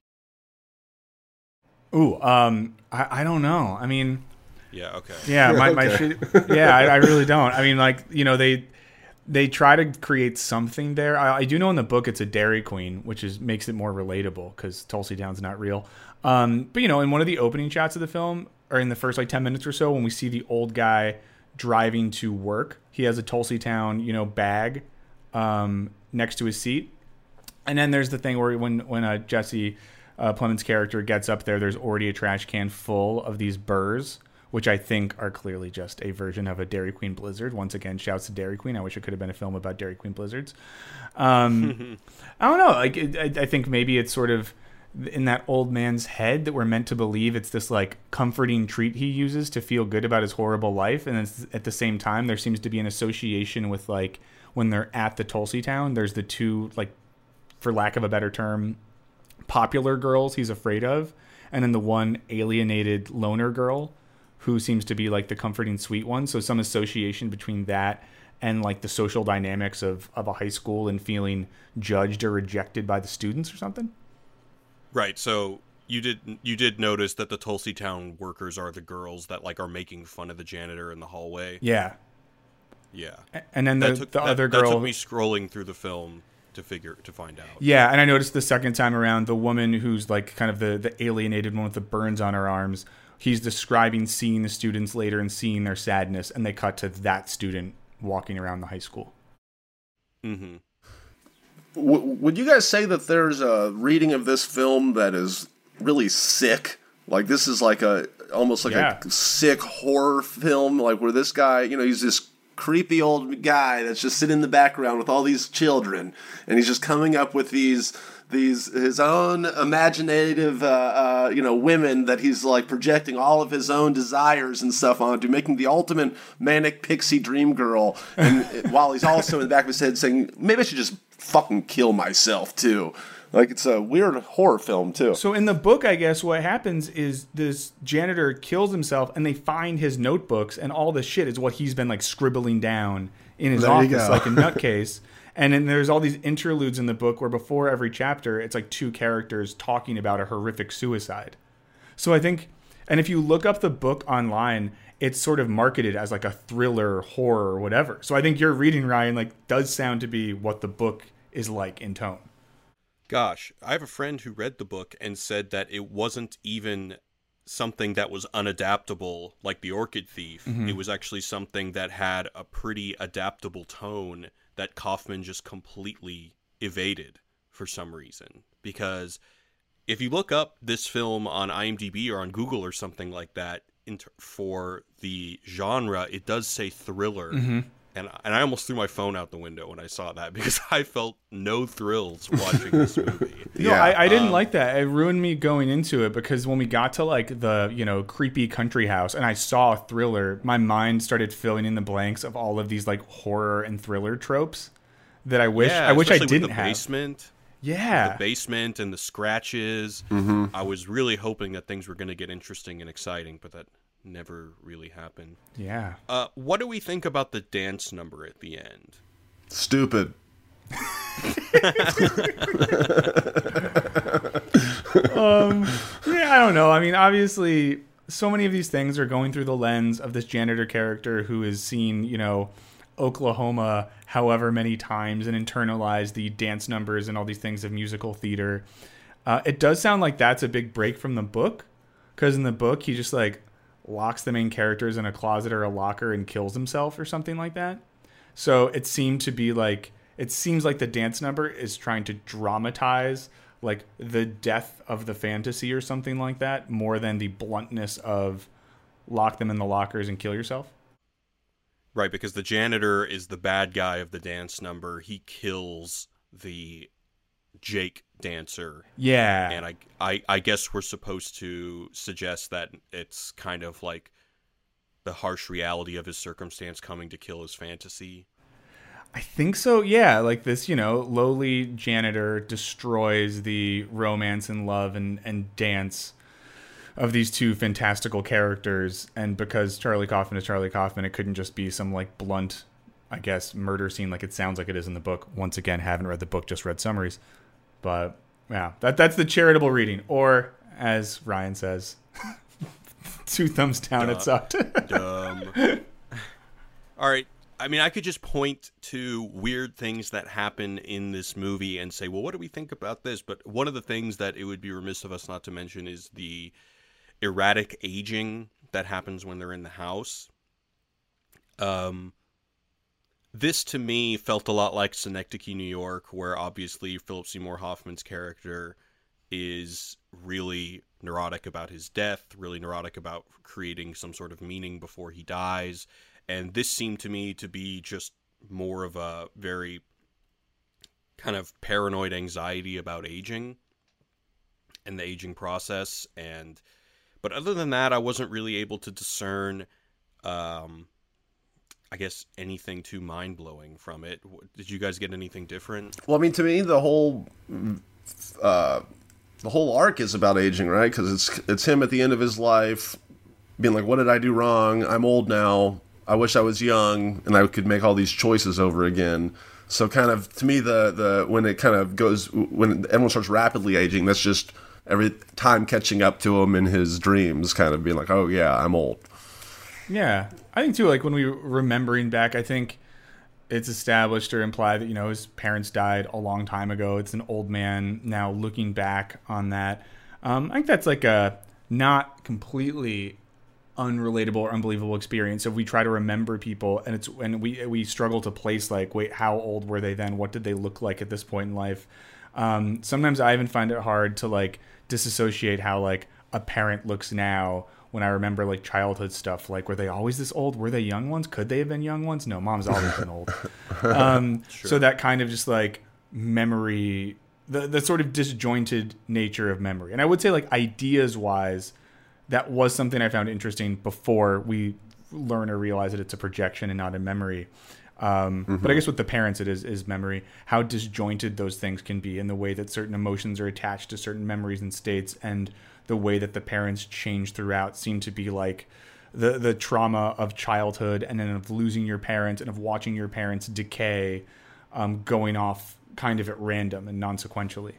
D: Ooh, um, I, I don't know. I mean,
B: Yeah, okay.
D: yeah, my, my shit, yeah, I, I really don't. I mean, like, you know, they they try to create something there. I, I do know in the book it's a Dairy Queen, which is makes it more relatable because Tulsi Down's not real. Um, but you know, in one of the opening shots of the film, or in the first like ten minutes or so, when we see the old guy driving to work, he has a Tulsi Town, you know, bag um, next to his seat. And then there's the thing where when when uh, Jesse uh, Plemons' character gets up there, there's already a trash can full of these burrs, which I think are clearly just a version of a Dairy Queen Blizzard. Once again, shouts to Dairy Queen. I wish it could have been a film about Dairy Queen Blizzards. Um, I don't know. Like, it, I, I think maybe it's sort of in that old man's head that we're meant to believe it's this like comforting treat he uses to feel good about his horrible life. And it's, at the same time, there seems to be an association with like when they're at the Tulsi Town, there's the two, like, for lack of a better term, popular girls he's afraid of. And then the one alienated loner girl who seems to be like the comforting sweet one. So some association between that and like the social dynamics of, of a high school and feeling judged or rejected by the students or something.
B: Right. So you did you did notice that the Tulsi Town workers are the girls that like are making fun of the janitor in the hallway.
D: Yeah.
B: Yeah.
D: And then the,
B: took,
D: the
B: that,
D: other
B: that
D: girl
B: took me scrolling through the film to figure to find out.
D: Yeah, and I noticed the second time around the woman who's like kind of the, the alienated one with the burns on her arms. He's describing seeing the students later and seeing their sadness, and they cut to that student walking around the high school.
B: Mm-hmm.
C: W- would you guys say that there's a reading of this film that is really sick? Like this is like a almost like
D: Yeah.
C: a sick horror film, like where this guy, you know, he's this creepy old guy that's just sitting in the background with all these children, and he's just coming up with these these his own imaginative uh, uh, you know women that he's like projecting all of his own desires and stuff onto, making the ultimate manic pixie dream girl, and while he's also in the back of his head saying maybe I should just fucking kill myself too. Like, it's a weird horror film too.
D: So in the book, I guess what happens is this janitor kills himself, and they find his notebooks, and all this shit is what he's been like scribbling down in his
C: There you
D: office
C: go.
D: like a nutcase. And then there's all these interludes in the book where before every chapter, it's like two characters talking about a horrific suicide. So I think, and if you look up the book online, it's sort of marketed as like a thriller, horror, or whatever. So I think your reading, Ryan, like does sound to be what the book is like in tone.
B: Gosh, I have a friend who read the book and said that it wasn't even something that was unadaptable like The Orchid Thief.
D: Mm-hmm.
B: It was actually something that had a pretty adaptable tone that Kaufman just completely evaded for some reason. Because if you look up this film on IMDb or on Google or something like that inter- for the genre, it does say thriller.
D: Mm-hmm.
B: And, and I almost threw my phone out the window when I saw that because I felt no thrills watching this movie.
D: No,
C: Yeah,
D: I, I didn't
B: um,
D: like that. It ruined me going into it because when we got to like the, you know, creepy country house and I saw Thriller, my mind started filling in the blanks of all of these like horror and thriller tropes that I wish
B: Yeah,
D: I wish I
B: especially with
D: didn't
B: the
D: have.
B: basement,
D: Yeah.
B: the basement and the scratches.
C: Mm-hmm.
B: I was really hoping that things were going to get interesting and exciting, but that never really happened.
D: Yeah.
B: Uh, what do we think about the dance number at the end?
C: Stupid.
D: um, yeah, I don't know. I mean, obviously, so many of these things are going through the lens of this janitor character who has seen, you know, Oklahoma however many times and internalized the dance numbers and all these things of musical theater. Uh, it does sound like that's a big break from the book, because in the book, he just like locks the main characters in a closet or a locker and kills himself or something like that. So it seemed to be like, it seems like the dance number is trying to dramatize like the death of the fantasy or something like that, more than the bluntness of lock them in the lockers and kill yourself.
B: Right, because the janitor is the bad guy of the dance number. He kills the Jake dancer.
D: Yeah.
B: And I, I, I guess we're supposed to suggest that it's kind of like the harsh reality of his circumstance coming to kill his fantasy.
D: I think so, yeah. Like this, you know, lowly janitor destroys the romance and love and, and dance of these two fantastical characters. And because Charlie Kaufman is Charlie Kaufman, it couldn't just be some like blunt, I guess, murder scene like it sounds like it is in the book. Once again, haven't read the book, just read summaries. But yeah, that that's the charitable reading. Or as Ryan says, two thumbs down,
B: Duh.
D: it sucked.
B: Dumb. All right. I mean, I could just point to weird things that happen in this movie and say, well, what do we think about this? But one of the things that it would be remiss of us not to mention is the erratic aging that happens when they're in the house. Um, this, to me, felt a lot like Synecdoche, New York, where obviously Philip Seymour Hoffman's character is really neurotic about his death, really neurotic about creating some sort of meaning before he dies. And this seemed to me to be just more of a very kind of paranoid anxiety about aging and the aging process. And but other than that, I wasn't really able to discern, um, I guess, anything too mind-blowing from it. Did you guys get anything different?
C: Well, I mean, to me, the whole uh, the whole arc is about aging, right? Because it's it's him at the end of his life being like, "What did I do wrong? I'm old now. I wish I was young, and I could make all these choices over again." So, kind of to me, the the when it kind of goes when everyone starts rapidly aging, that's just every time catching up to him in his dreams, kind of being like, "Oh yeah, I'm old."
D: Yeah, I think too. Like when we remembering back, I think it's established or implied that, you know, his parents died a long time ago. It's an old man now looking back on that. Um, I think that's like a not completely unrelatable or unbelievable experience. If we try to remember people and it's and we we struggle to place like, wait, how old were they then? What did they look like at this point in life? Um, sometimes I even find it hard to like disassociate how like a parent looks now when I remember like childhood stuff. Like, were they always this old? Were they young ones? Could they have been young ones? No, mom's always been old. Um,
B: Sure.
D: So that kind of just like memory, the, the sort of disjointed nature of memory. And I would say like ideas wise, that was something I found interesting before we learn or realize that it's a projection and not a memory. Um, mm-hmm. But I guess with the parents, it is, is memory, how disjointed those things can be and the way that certain emotions are attached to certain memories and states, and the way that the parents change throughout seem to be like the, the trauma of childhood and then of losing your parents and of watching your parents decay, um, going off kind of at random and non-sequentially.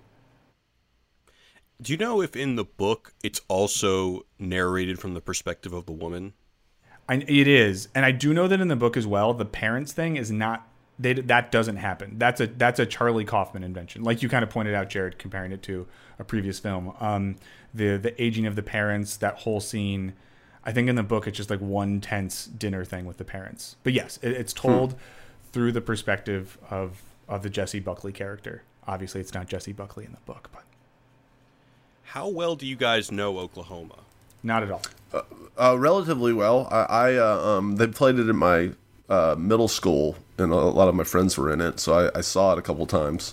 B: Do you know if in the book it's also narrated from the perspective of the woman?
D: I, it is, and I do know that in the book as well, the parents thing is not, they, that doesn't happen. That's a that's a Charlie Kaufman invention, like you kind of pointed out, Jared, comparing it to a previous film. Um, the the aging of the parents, that whole scene, I think in the book it's just like one tense dinner thing with the parents. But yes, it, it's told hmm. through the perspective of of the Jessie Buckley character. Obviously, it's not Jessie Buckley in the book, but
B: how well do you guys know Oklahoma?
D: Not at all.
C: Uh, uh, relatively well. I, I uh, um, they played it in my uh, middle school, and a lot of my friends were in it, so I, I saw it a couple times.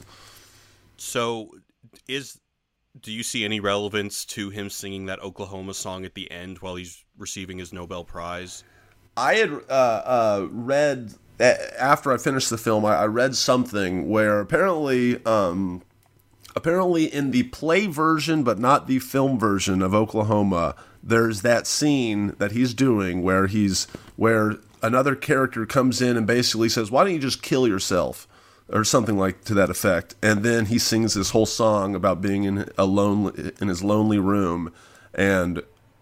B: So, is do you see any relevance to him singing that Oklahoma song at the end while he's receiving his Nobel Prize?
C: I had uh, uh, read after I finished the film. I, I read something where apparently. Um, Apparently in the play version, but not the film version of Oklahoma, there's that scene that he's doing where he's where another character comes in and basically says, "Why don't you just kill yourself?" or something like to that effect. And then he sings this whole song about being in a lonely in his lonely room. And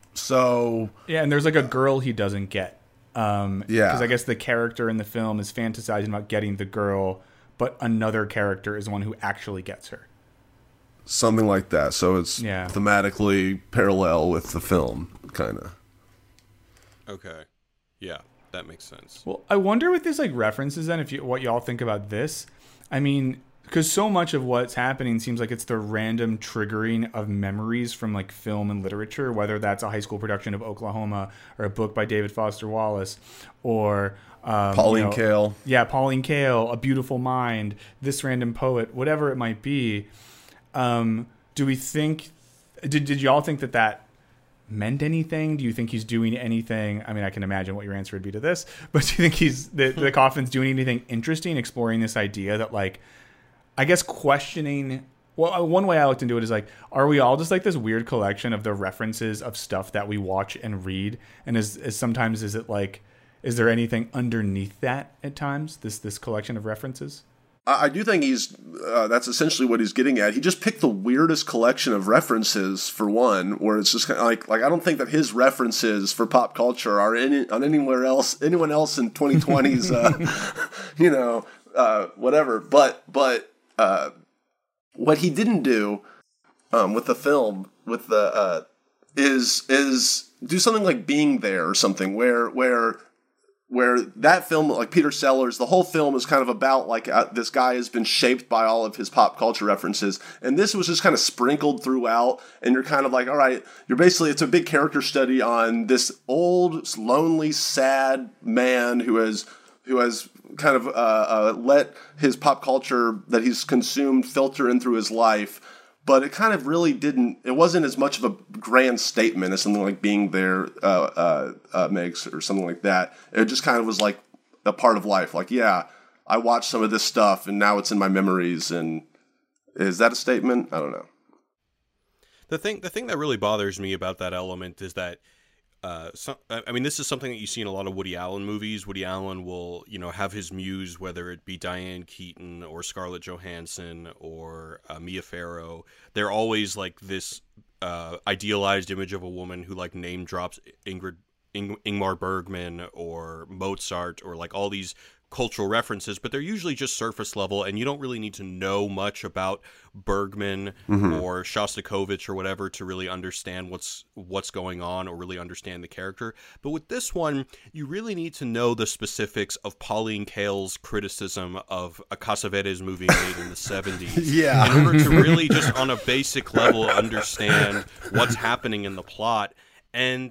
C: so
D: yeah, and there's like a girl he doesn't get. Um,
C: yeah,
D: because I guess the character in the film is fantasizing about getting the girl, but another character is the one who actually gets her.
C: Something like that. So it's
D: yeah.
C: thematically parallel with the film, kind of.
B: Okay. Yeah, that makes sense.
D: Well, I wonder with this like references then, if you what y'all think about this. I mean, because so much of what's happening seems like it's the random triggering of memories from like film and literature, whether that's a high school production of Oklahoma or a book by David Foster Wallace or um,
C: Pauline
D: you know,
C: Kael.
D: Yeah, Pauline Kael, A Beautiful Mind, this random poet, whatever it might be. Um, do we think, did, did y'all think that that meant anything? Do you think he's doing anything? I mean, I can imagine what your answer would be to this, but do you think he's, that the Kaufman's doing anything interesting, exploring this idea that like, I guess questioning, well, one way I looked into it is like, are we all just like this weird collection of the references of stuff that we watch and read? And is, is sometimes, is it like, is there anything underneath that at times, this, this collection of references?
C: I do think he's, uh, that's essentially what he's getting at. He just picked the weirdest collection of references for one, where it's just kind of like, like I don't think that his references for pop culture are any, on anywhere else, anyone else in twenty twenties, uh, you know, uh, whatever. But, but, uh, what he didn't do, um, with the film, with the, uh, is, is do something like Being There or something where, where, where that film, like Peter Sellers, the whole film is kind of about like uh, this guy has been shaped by all of his pop culture references, and this was just kind of sprinkled throughout, and you're kind of like, all right, you're basically, it's a big character study on this old, lonely, sad man who has who has kind of uh, uh, let his pop culture that he's consumed filter in through his life. But it kind of really didn't, it wasn't as much of a grand statement as something like Being There uh, uh, uh, makes or something like that. It just kind of was like a part of life. Like, yeah, I watched some of this stuff and now it's in my memories. And is that a statement? I don't know.
B: The thing, the thing that really bothers me about that element is that Uh, so, I mean, this is something that you see in a lot of Woody Allen movies. Woody Allen will, you know, have his muse, whether it be Diane Keaton or Scarlett Johansson or uh, Mia Farrow. They're always like this uh, idealized image of a woman who like name drops Ingrid, Ing- Ingmar Bergman or Mozart or like all these cultural references, but they're usually just surface level, and you don't really need to know much about Bergman mm-hmm. or Shostakovich or whatever to really understand what's what's going on or really understand the character. But with this one, you really need to know the specifics of Pauline Kael's criticism of a Cassavetes movie made in the seventies.
C: Yeah.
B: In order to really just on a basic level understand what's happening in the plot. And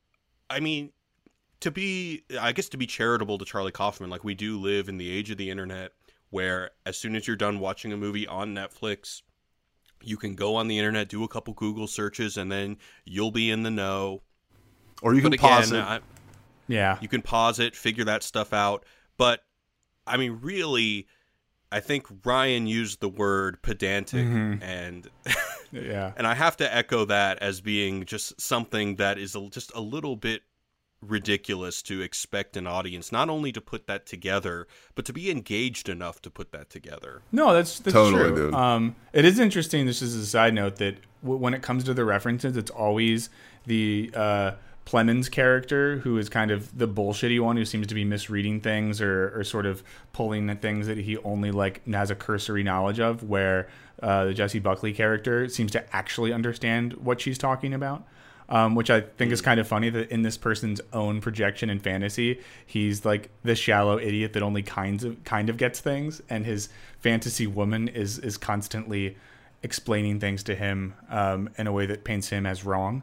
B: I mean, to be, I guess to be charitable to Charlie Kaufman, like we do live in the age of the internet where as soon as you're done watching a movie on Netflix, you can go on the internet, do a couple Google searches, and then you'll be in the know.
C: Or you can
B: but
C: pause
B: again,
C: it.
B: I,
D: yeah.
B: You can pause it, figure that stuff out. But, I mean, really, I think Ryan used the word pedantic, mm-hmm. and
D: yeah,
B: and I have to echo that as being just something that is a, just a little bit ridiculous to expect an audience not only to put that together, but to be engaged enough to put that together.
D: No, that's, that's
C: totally,
D: true.
C: Dude.
D: Um, it is interesting, this is a side note, that w- when it comes to the references, it's always the uh, Plemons character who is kind of the bullshitty one who seems to be misreading things or, or sort of pulling at things that he only like has a cursory knowledge of, where uh, the Jessie Buckley character seems to actually understand what she's talking about. Um, which I think is kind of funny that in this person's own projection and fantasy, he's like the shallow idiot that only kinds of kind of gets things, and his fantasy woman is is constantly explaining things to him um, in a way that paints him as wrong.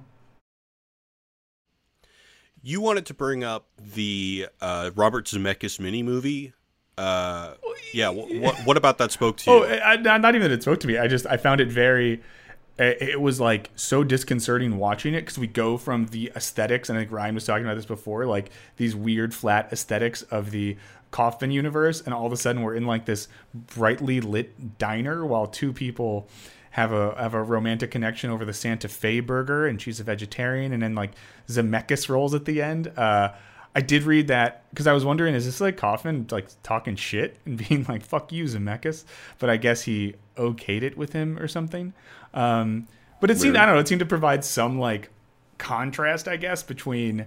B: You wanted to bring up the uh, Robert Zemeckis mini movie. Uh, yeah, what, what what about that spoke to you?
D: Oh, I, not even that it spoke to me. I just I found it very. It was like so disconcerting watching it because we go from the aesthetics, and I think Ryan was talking about this before, like these weird flat aesthetics of the Kaufman universe, and all of a sudden we're in like this brightly lit diner while two people have a have a romantic connection over the Santa Fe burger, and she's a vegetarian, and then like Zemeckis rolls at the end. Uh, I did read that because I was wondering, is this like Kaufman like talking shit and being like "fuck you, Zemeckis"? But I guess he okayed it with him or something. Um, but it seemed, I don't know, it seemed to provide some like contrast, I guess, between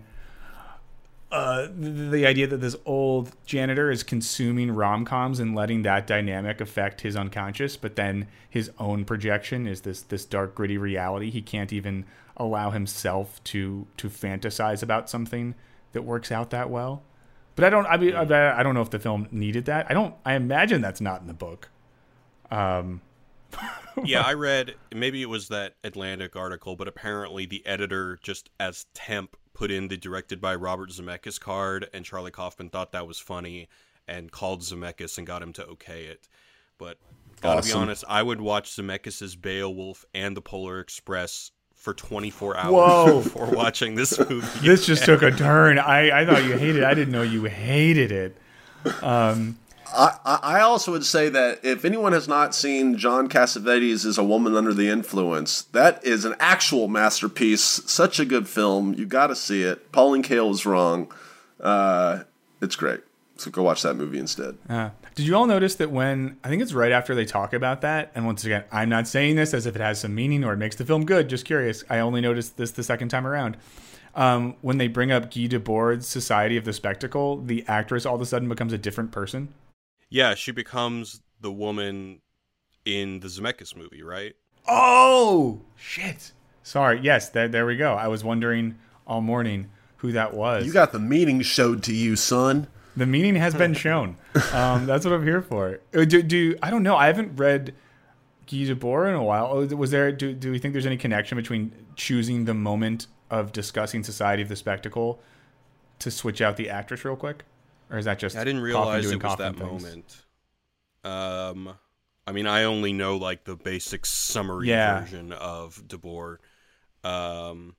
D: uh, the, the idea that this old janitor is consuming rom-coms and letting that dynamic affect his unconscious, but then his own projection is this this dark, gritty reality. He can't even allow himself to to fantasize about something that works out that well. But I don't, I mean, I, I don't know if the film needed that. I don't, I imagine that's not in the book. Um,
B: yeah, I read, maybe it was that Atlantic article, but apparently the editor just as temp put in the directed by Robert Zemeckis card, and Charlie Kaufman thought that was funny and called Zemeckis and got him to okay it. But gotta awesome. be honest, I would watch Zemeckis's Beowulf and the Polar Express for twenty-four hours
D: Whoa.
B: before watching this movie.
D: This just took a turn. I, I thought you hated it. I didn't know you hated it. Um,
C: I, I also would say that if anyone has not seen John Cassavetes as A Woman Under the Influence, that is an actual masterpiece. Such a good film. You got to see it. Pauline Kael is wrong. Uh, it's great. So go watch that movie instead.
D: Uh, did you all notice that when, I think it's right after they talk about that, and once again, I'm not saying this as if it has some meaning or it makes the film good, just curious. I only noticed this the second time around. Um, when they bring up Guy Debord's Society of the Spectacle, the actress all of a sudden becomes a different person.
B: Yeah, she becomes the woman in the Zemeckis movie, right?
D: Oh, shit. Sorry. Yes, there, there we go. I was wondering all morning who that was.
C: You got the meaning showed to you, son.
D: The meaning has been shown. Um, that's what I'm here for. Do, do I don't know. I haven't read Guy Debord in a while. Was there? Do do we think there's any connection between choosing the moment of discussing Society of the Spectacle to switch out the actress real quick, or is that just?
B: I didn't realize it was that things? moment. Um, I mean, I only know like the basic summary yeah. version of Debord. Um.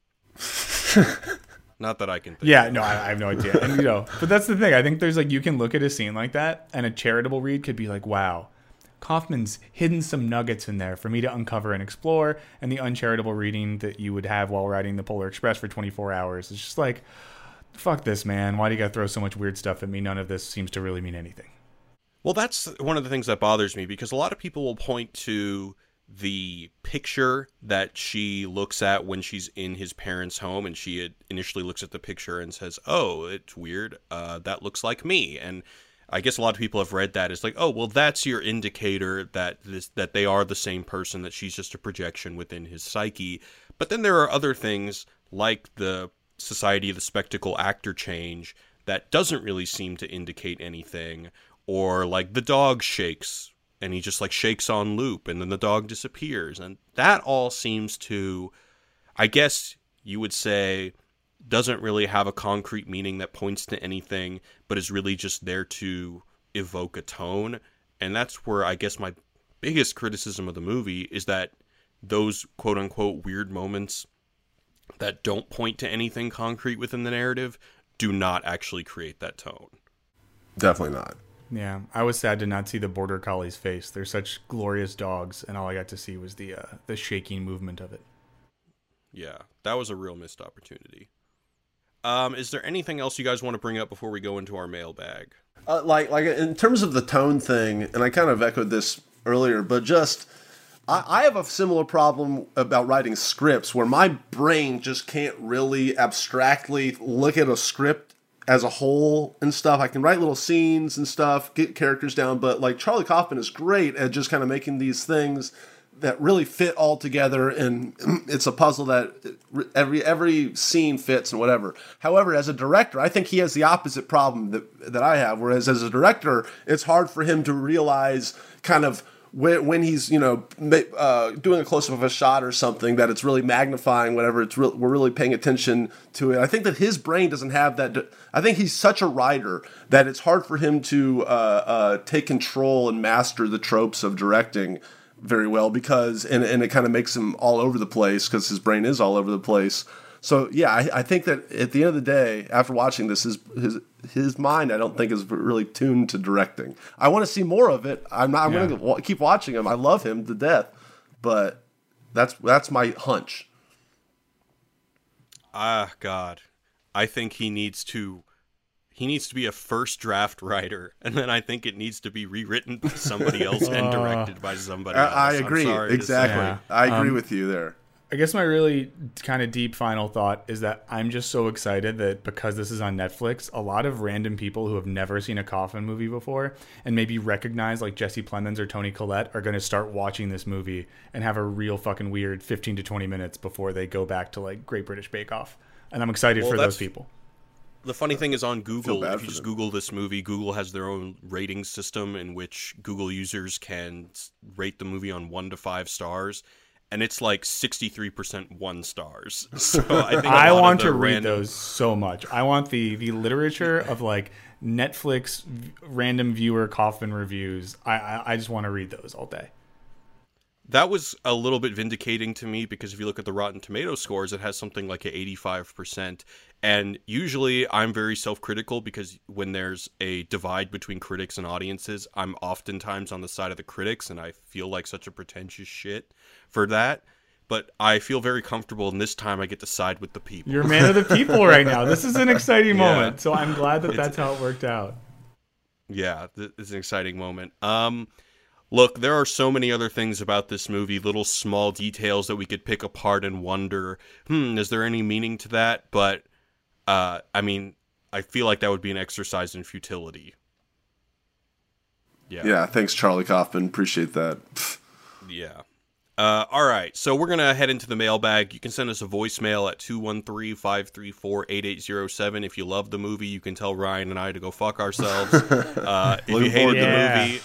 B: Not that I can think
D: Yeah,
B: of.
D: no, I, I have no idea. And you know, but that's the thing. I think there's like you can look at a scene like that, and a charitable read could be like, wow, Kaufman's hidden some nuggets in there for me to uncover and explore. And the uncharitable reading that you would have while riding the Polar Express for twenty-four hours is just like, fuck this, man. Why do you gotta throw so much weird stuff at me? None of this seems to really mean anything.
B: Well, that's one of the things that bothers me, because a lot of people will point to the picture that she looks at when she's in his parents' home, and she had initially looks at the picture and says, oh, it's weird, uh, that looks like me. And I guess a lot of people have read that as like, oh, well, that's your indicator that this that they are the same person, that she's just a projection within his psyche. But then there are other things like the Society of the Spectacle actor change that doesn't really seem to indicate anything, or like the dog shakes and he just like shakes on loop and then the dog disappears. And that all seems to, I guess you would say, doesn't really have a concrete meaning that points to anything, but is really just there to evoke a tone. And that's where I guess my biggest criticism of the movie is that those quote unquote weird moments that don't point to anything concrete within the narrative do not actually create that tone.
C: Definitely not.
D: Yeah, I was sad to not see the Border Collie's face. They're such glorious dogs, and all I got to see was the uh, the shaking movement of it.
B: Yeah, that was a real missed opportunity. Um, is there anything else you guys want to bring up before we go into our mailbag?
C: Uh, like, like in terms of the tone thing, and I kind of echoed this earlier, but just I, I have a similar problem about writing scripts where my brain just can't really abstractly look at a script as a whole and stuff. I can write little scenes and stuff, get characters down, but like Charlie Kaufman is great at just kind of making these things that really fit all together, and it's a puzzle that every every scene fits and whatever. However, as a director, I think he has the opposite problem that that I have, whereas as a director, it's hard for him to realize kind of when, when he's, you know, uh, doing a close-up of a shot or something, that it's really magnifying whatever, it's re- we're really paying attention to it. I think that his brain doesn't have that. I think he's such a writer that it's hard for him to uh, uh, take control and master the tropes of directing very well, because, and, and it kind of makes him all over the place because his brain is all over the place. So yeah, I, I think that at the end of the day, after watching this, his his his mind, I don't think is really tuned to directing. I want to see more of it. I'm not. I'm yeah. going to keep watching him. I love him to death, but that's that's my hunch.
B: Ah, God, I think he needs to. He needs to be a first draft writer, and then I think it needs to be rewritten by somebody else and directed by somebody else.
C: I, I agree. Exactly. Yeah. I agree um, with you there.
D: I guess my really kind of deep final thought is that I'm just so excited that because this is on Netflix, a lot of random people who have never seen a Kaufman movie before and maybe recognize like Jesse Plemons or Toni Collette are going to start watching this movie and have a real fucking weird fifteen to twenty minutes before they go back to like Great British Bake Off. And I'm excited well, for those people.
B: The funny thing is on Google, if you just them. Google this movie, Google has their own rating system in which Google users can rate the movie on one to five stars. And it's like sixty-three percent one stars. So I think
D: I want to read random... those so much. I want the, the literature of like Netflix random viewer Kaufman reviews. I, I, I just want to read those all day.
B: That was a little bit vindicating to me because if you look at the Rotten Tomato scores, it has something like an eighty-five percent. And usually I'm very self-critical because when there's a divide between critics and audiences, I'm oftentimes on the side of the critics and I feel like such a pretentious shit for that. But I feel very comfortable, and this time I get to side with the people.
D: You're a man of the people right now. This is an exciting yeah. moment. So I'm glad that it's, that's how it worked out.
B: Yeah, it's an exciting moment. Um... Look, there are so many other things about this movie, little small details that we could pick apart and wonder, hmm, is there any meaning to that? But, uh, I mean, I feel like that would be an exercise in futility.
C: Yeah. Yeah, thanks, Charlie Kaufman. Appreciate that.
B: Yeah. Uh, all right, so we're going to head into the mailbag. You can send us a voicemail at two one three, five three four, eight eight zero seven. If you love the movie, you can tell Ryan and I to go fuck ourselves. Uh, if you hated
D: yeah.
B: the movie...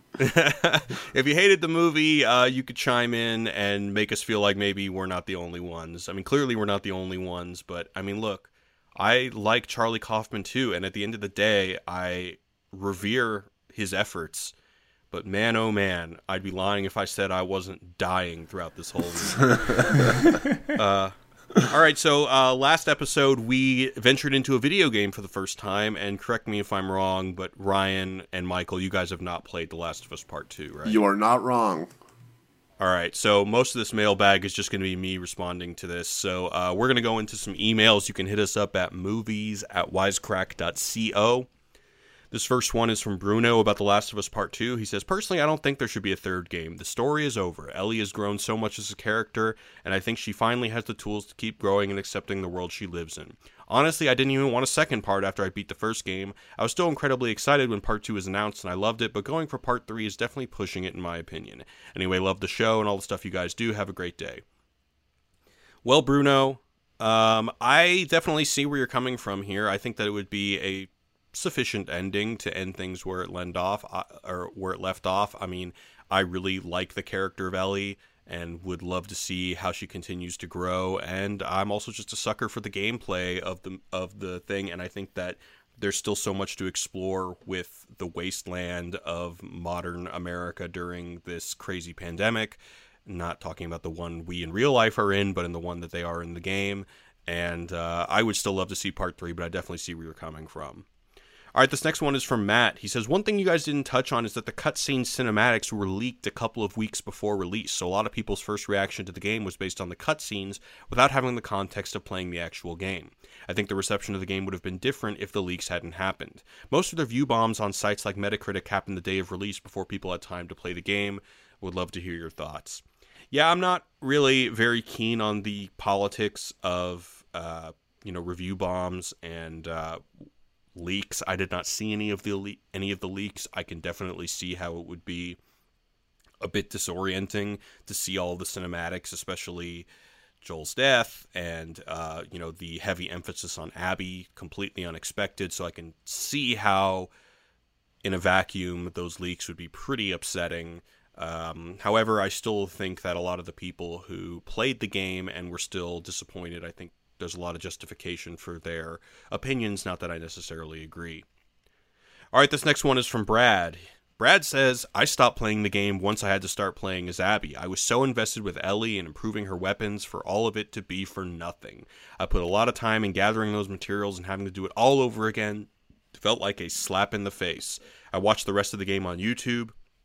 B: if you hated the movie, uh, you could chime in and make us feel like maybe we're not the only ones. I mean, clearly we're not the only ones, but I mean, look, I like Charlie Kaufman too, and at the end of the day, I revere his efforts. But man, oh man, I'd be lying if I said I wasn't dying throughout this whole movie. uh, all right, so uh, last episode we ventured into a video game for the first time, and correct me if I'm wrong, but Ryan and Michael, you guys have not played The Last of Us Part two, right?
C: You are not wrong.
B: All right, so most of this mailbag is just going to be me responding to this. So uh, we're going to go into some emails. You can hit us up at movies at wisecrack dot co. This first one is from Bruno about The Last of Us Part two. He says, personally, I don't think there should be a third game. The story is over. Ellie has grown so much as a character, and I think she finally has the tools to keep growing and accepting the world she lives in. Honestly, I didn't even want a second part after I beat the first game. I was still incredibly excited when Part two was announced, and I loved it, but going for Part three is definitely pushing it in my opinion. Anyway, love the show and all the stuff you guys do. Have a great day. Well, Bruno, um, I definitely see where you're coming from here. I think that it would be a sufficient ending to end things where it left off, uh, or where it left off. I mean, I really like the character of Ellie and would love to see how she continues to grow. And I'm also just a sucker for the gameplay of the of the thing. And I think that there's still so much to explore with the wasteland of modern America during this crazy pandemic. Not talking about the one we in real life are in, but in the one that they are in the game. And uh, I would still love to see part three, but I definitely see where you're coming from. All right, this next one is from Matt. He says, one thing you guys didn't touch on is that the cutscene cinematics were leaked a couple of weeks before release, so a lot of people's first reaction to the game was based on the cutscenes without having the context of playing the actual game. I think the reception of the game would have been different if the leaks hadn't happened. Most of the view bombs on sites like Metacritic happened the day of release before people had time to play the game. Would love to hear your thoughts. Yeah, I'm not really very keen on the politics of, uh, you know, review bombs and uh, leaks. I did not see any of the le- any of the leaks. I can definitely see how it would be a bit disorienting to see all the cinematics, especially Joel's death and uh, you know, the heavy emphasis on Abby, completely unexpected. So I can see how, in a vacuum, those leaks would be pretty upsetting. Um, however, I still think that a lot of the people who played the game and were still disappointed, I think there's a lot of justification for their opinions, not that I necessarily agree. All right, this next one is from Brad. Brad says, I stopped playing the game once I had to start playing as Abby. I was so invested with Ellie and improving her weapons for all of it to be for nothing. I put a lot of time in gathering those materials and having to do it all over again. It felt like a slap in the face. I watched the rest of the game on YouTube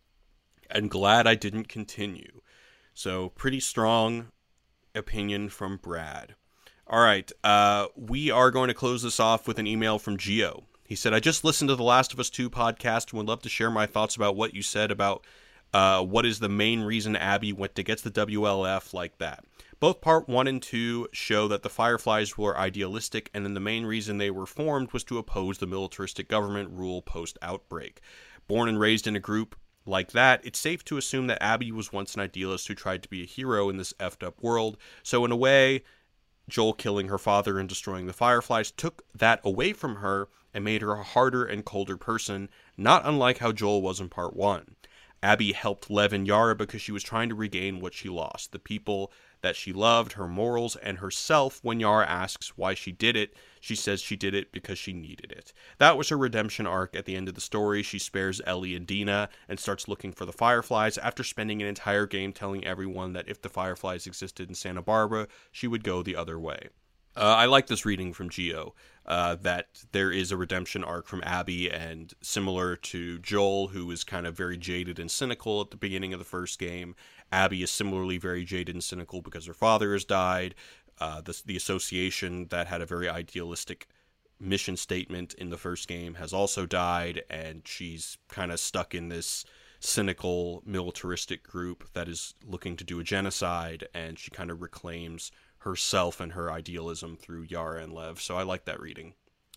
B: and glad I didn't continue. So, pretty strong opinion from Brad. All right, uh, we are going to close this off with an email from Gio. He said, I just listened to the Last of Us two podcast and would love to share my thoughts about what you said about uh, what is the main reason Abby went to get the W L F like that. Both part one and two show that the Fireflies were idealistic, and then the main reason they were formed was to oppose the militaristic government rule post-outbreak. Born and raised in a group like that, it's safe to assume that Abby was once an idealist who tried to be a hero in this effed up world. So in a way, Joel killing her father and destroying the Fireflies took that away from her and made her a harder and colder person, not unlike how Joel was in part one. Abby helped Lev and Yara because she was trying to regain what she lost, the people that she loved, her morals, and herself. When Yara asks why she did it, she says she did it because she needed it. That was her redemption arc. At the end of the story, she spares Ellie and Dina and starts looking for the Fireflies after spending an entire game telling everyone that if the Fireflies existed in Santa Barbara, she would go the other way. Uh, I like this reading from Gio, uh, that there is a redemption arc from Abby, and similar to Joel, who is kind of very jaded and cynical at the beginning of the first game, Abby is similarly very jaded and cynical because her father has died. Uh, the, the association that had a very idealistic mission statement in the first game has also died, and she's kind of stuck in this cynical militaristic group that is looking to do a genocide, and she kind of reclaims herself and her idealism through Yara and Lev. So I like that reading.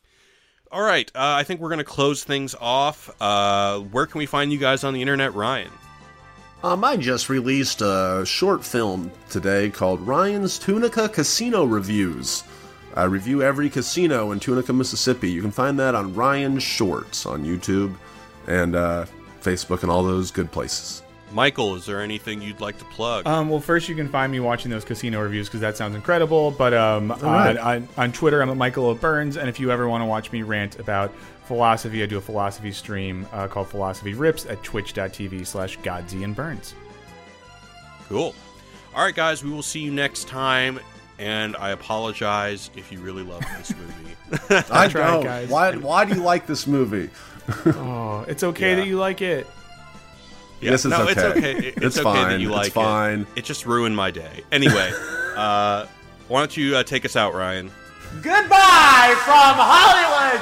B: All right, uh, I think we're going to close things off. Uh, where can we find you guys on the internet, Ryan?
C: Um, I just released a short film today called Ryan's Tunica Casino Reviews. I review every casino in Tunica, Mississippi. You can find that on Ryan Shorts on YouTube and uh, Facebook and all those good places.
B: Michael, is there anything you'd like to plug?
D: Um, well, first you can find me watching those casino reviews because that sounds incredible. But um,
C: right.
D: on, on, on Twitter, I'm at Michael O. Burns. And if you ever want to watch me rant about philosophy, I do a philosophy stream uh, called Philosophy Rips at twitch.tv slash Godsey and Burns.
B: Cool. All right, guys, we will see you next time. And I apologize if you really love this movie.
C: I
D: tried,
C: don't.
D: guys.
C: Why, why do you like this movie?
D: Oh, it's okay
B: Yeah.
D: that you like it.
B: Yeah,
C: Yes, it's
B: no,
C: okay.
B: it's okay. It- It's,
C: It's
B: okay
C: fine.
B: that you like
C: It's fine.
B: it. It just ruined my day. Anyway, uh, why don't you uh, take us out, Ryan?
G: Goodbye from Hollywood,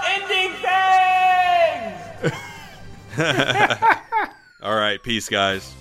G: California. I'm thinking of ending things.
B: All right, peace, guys.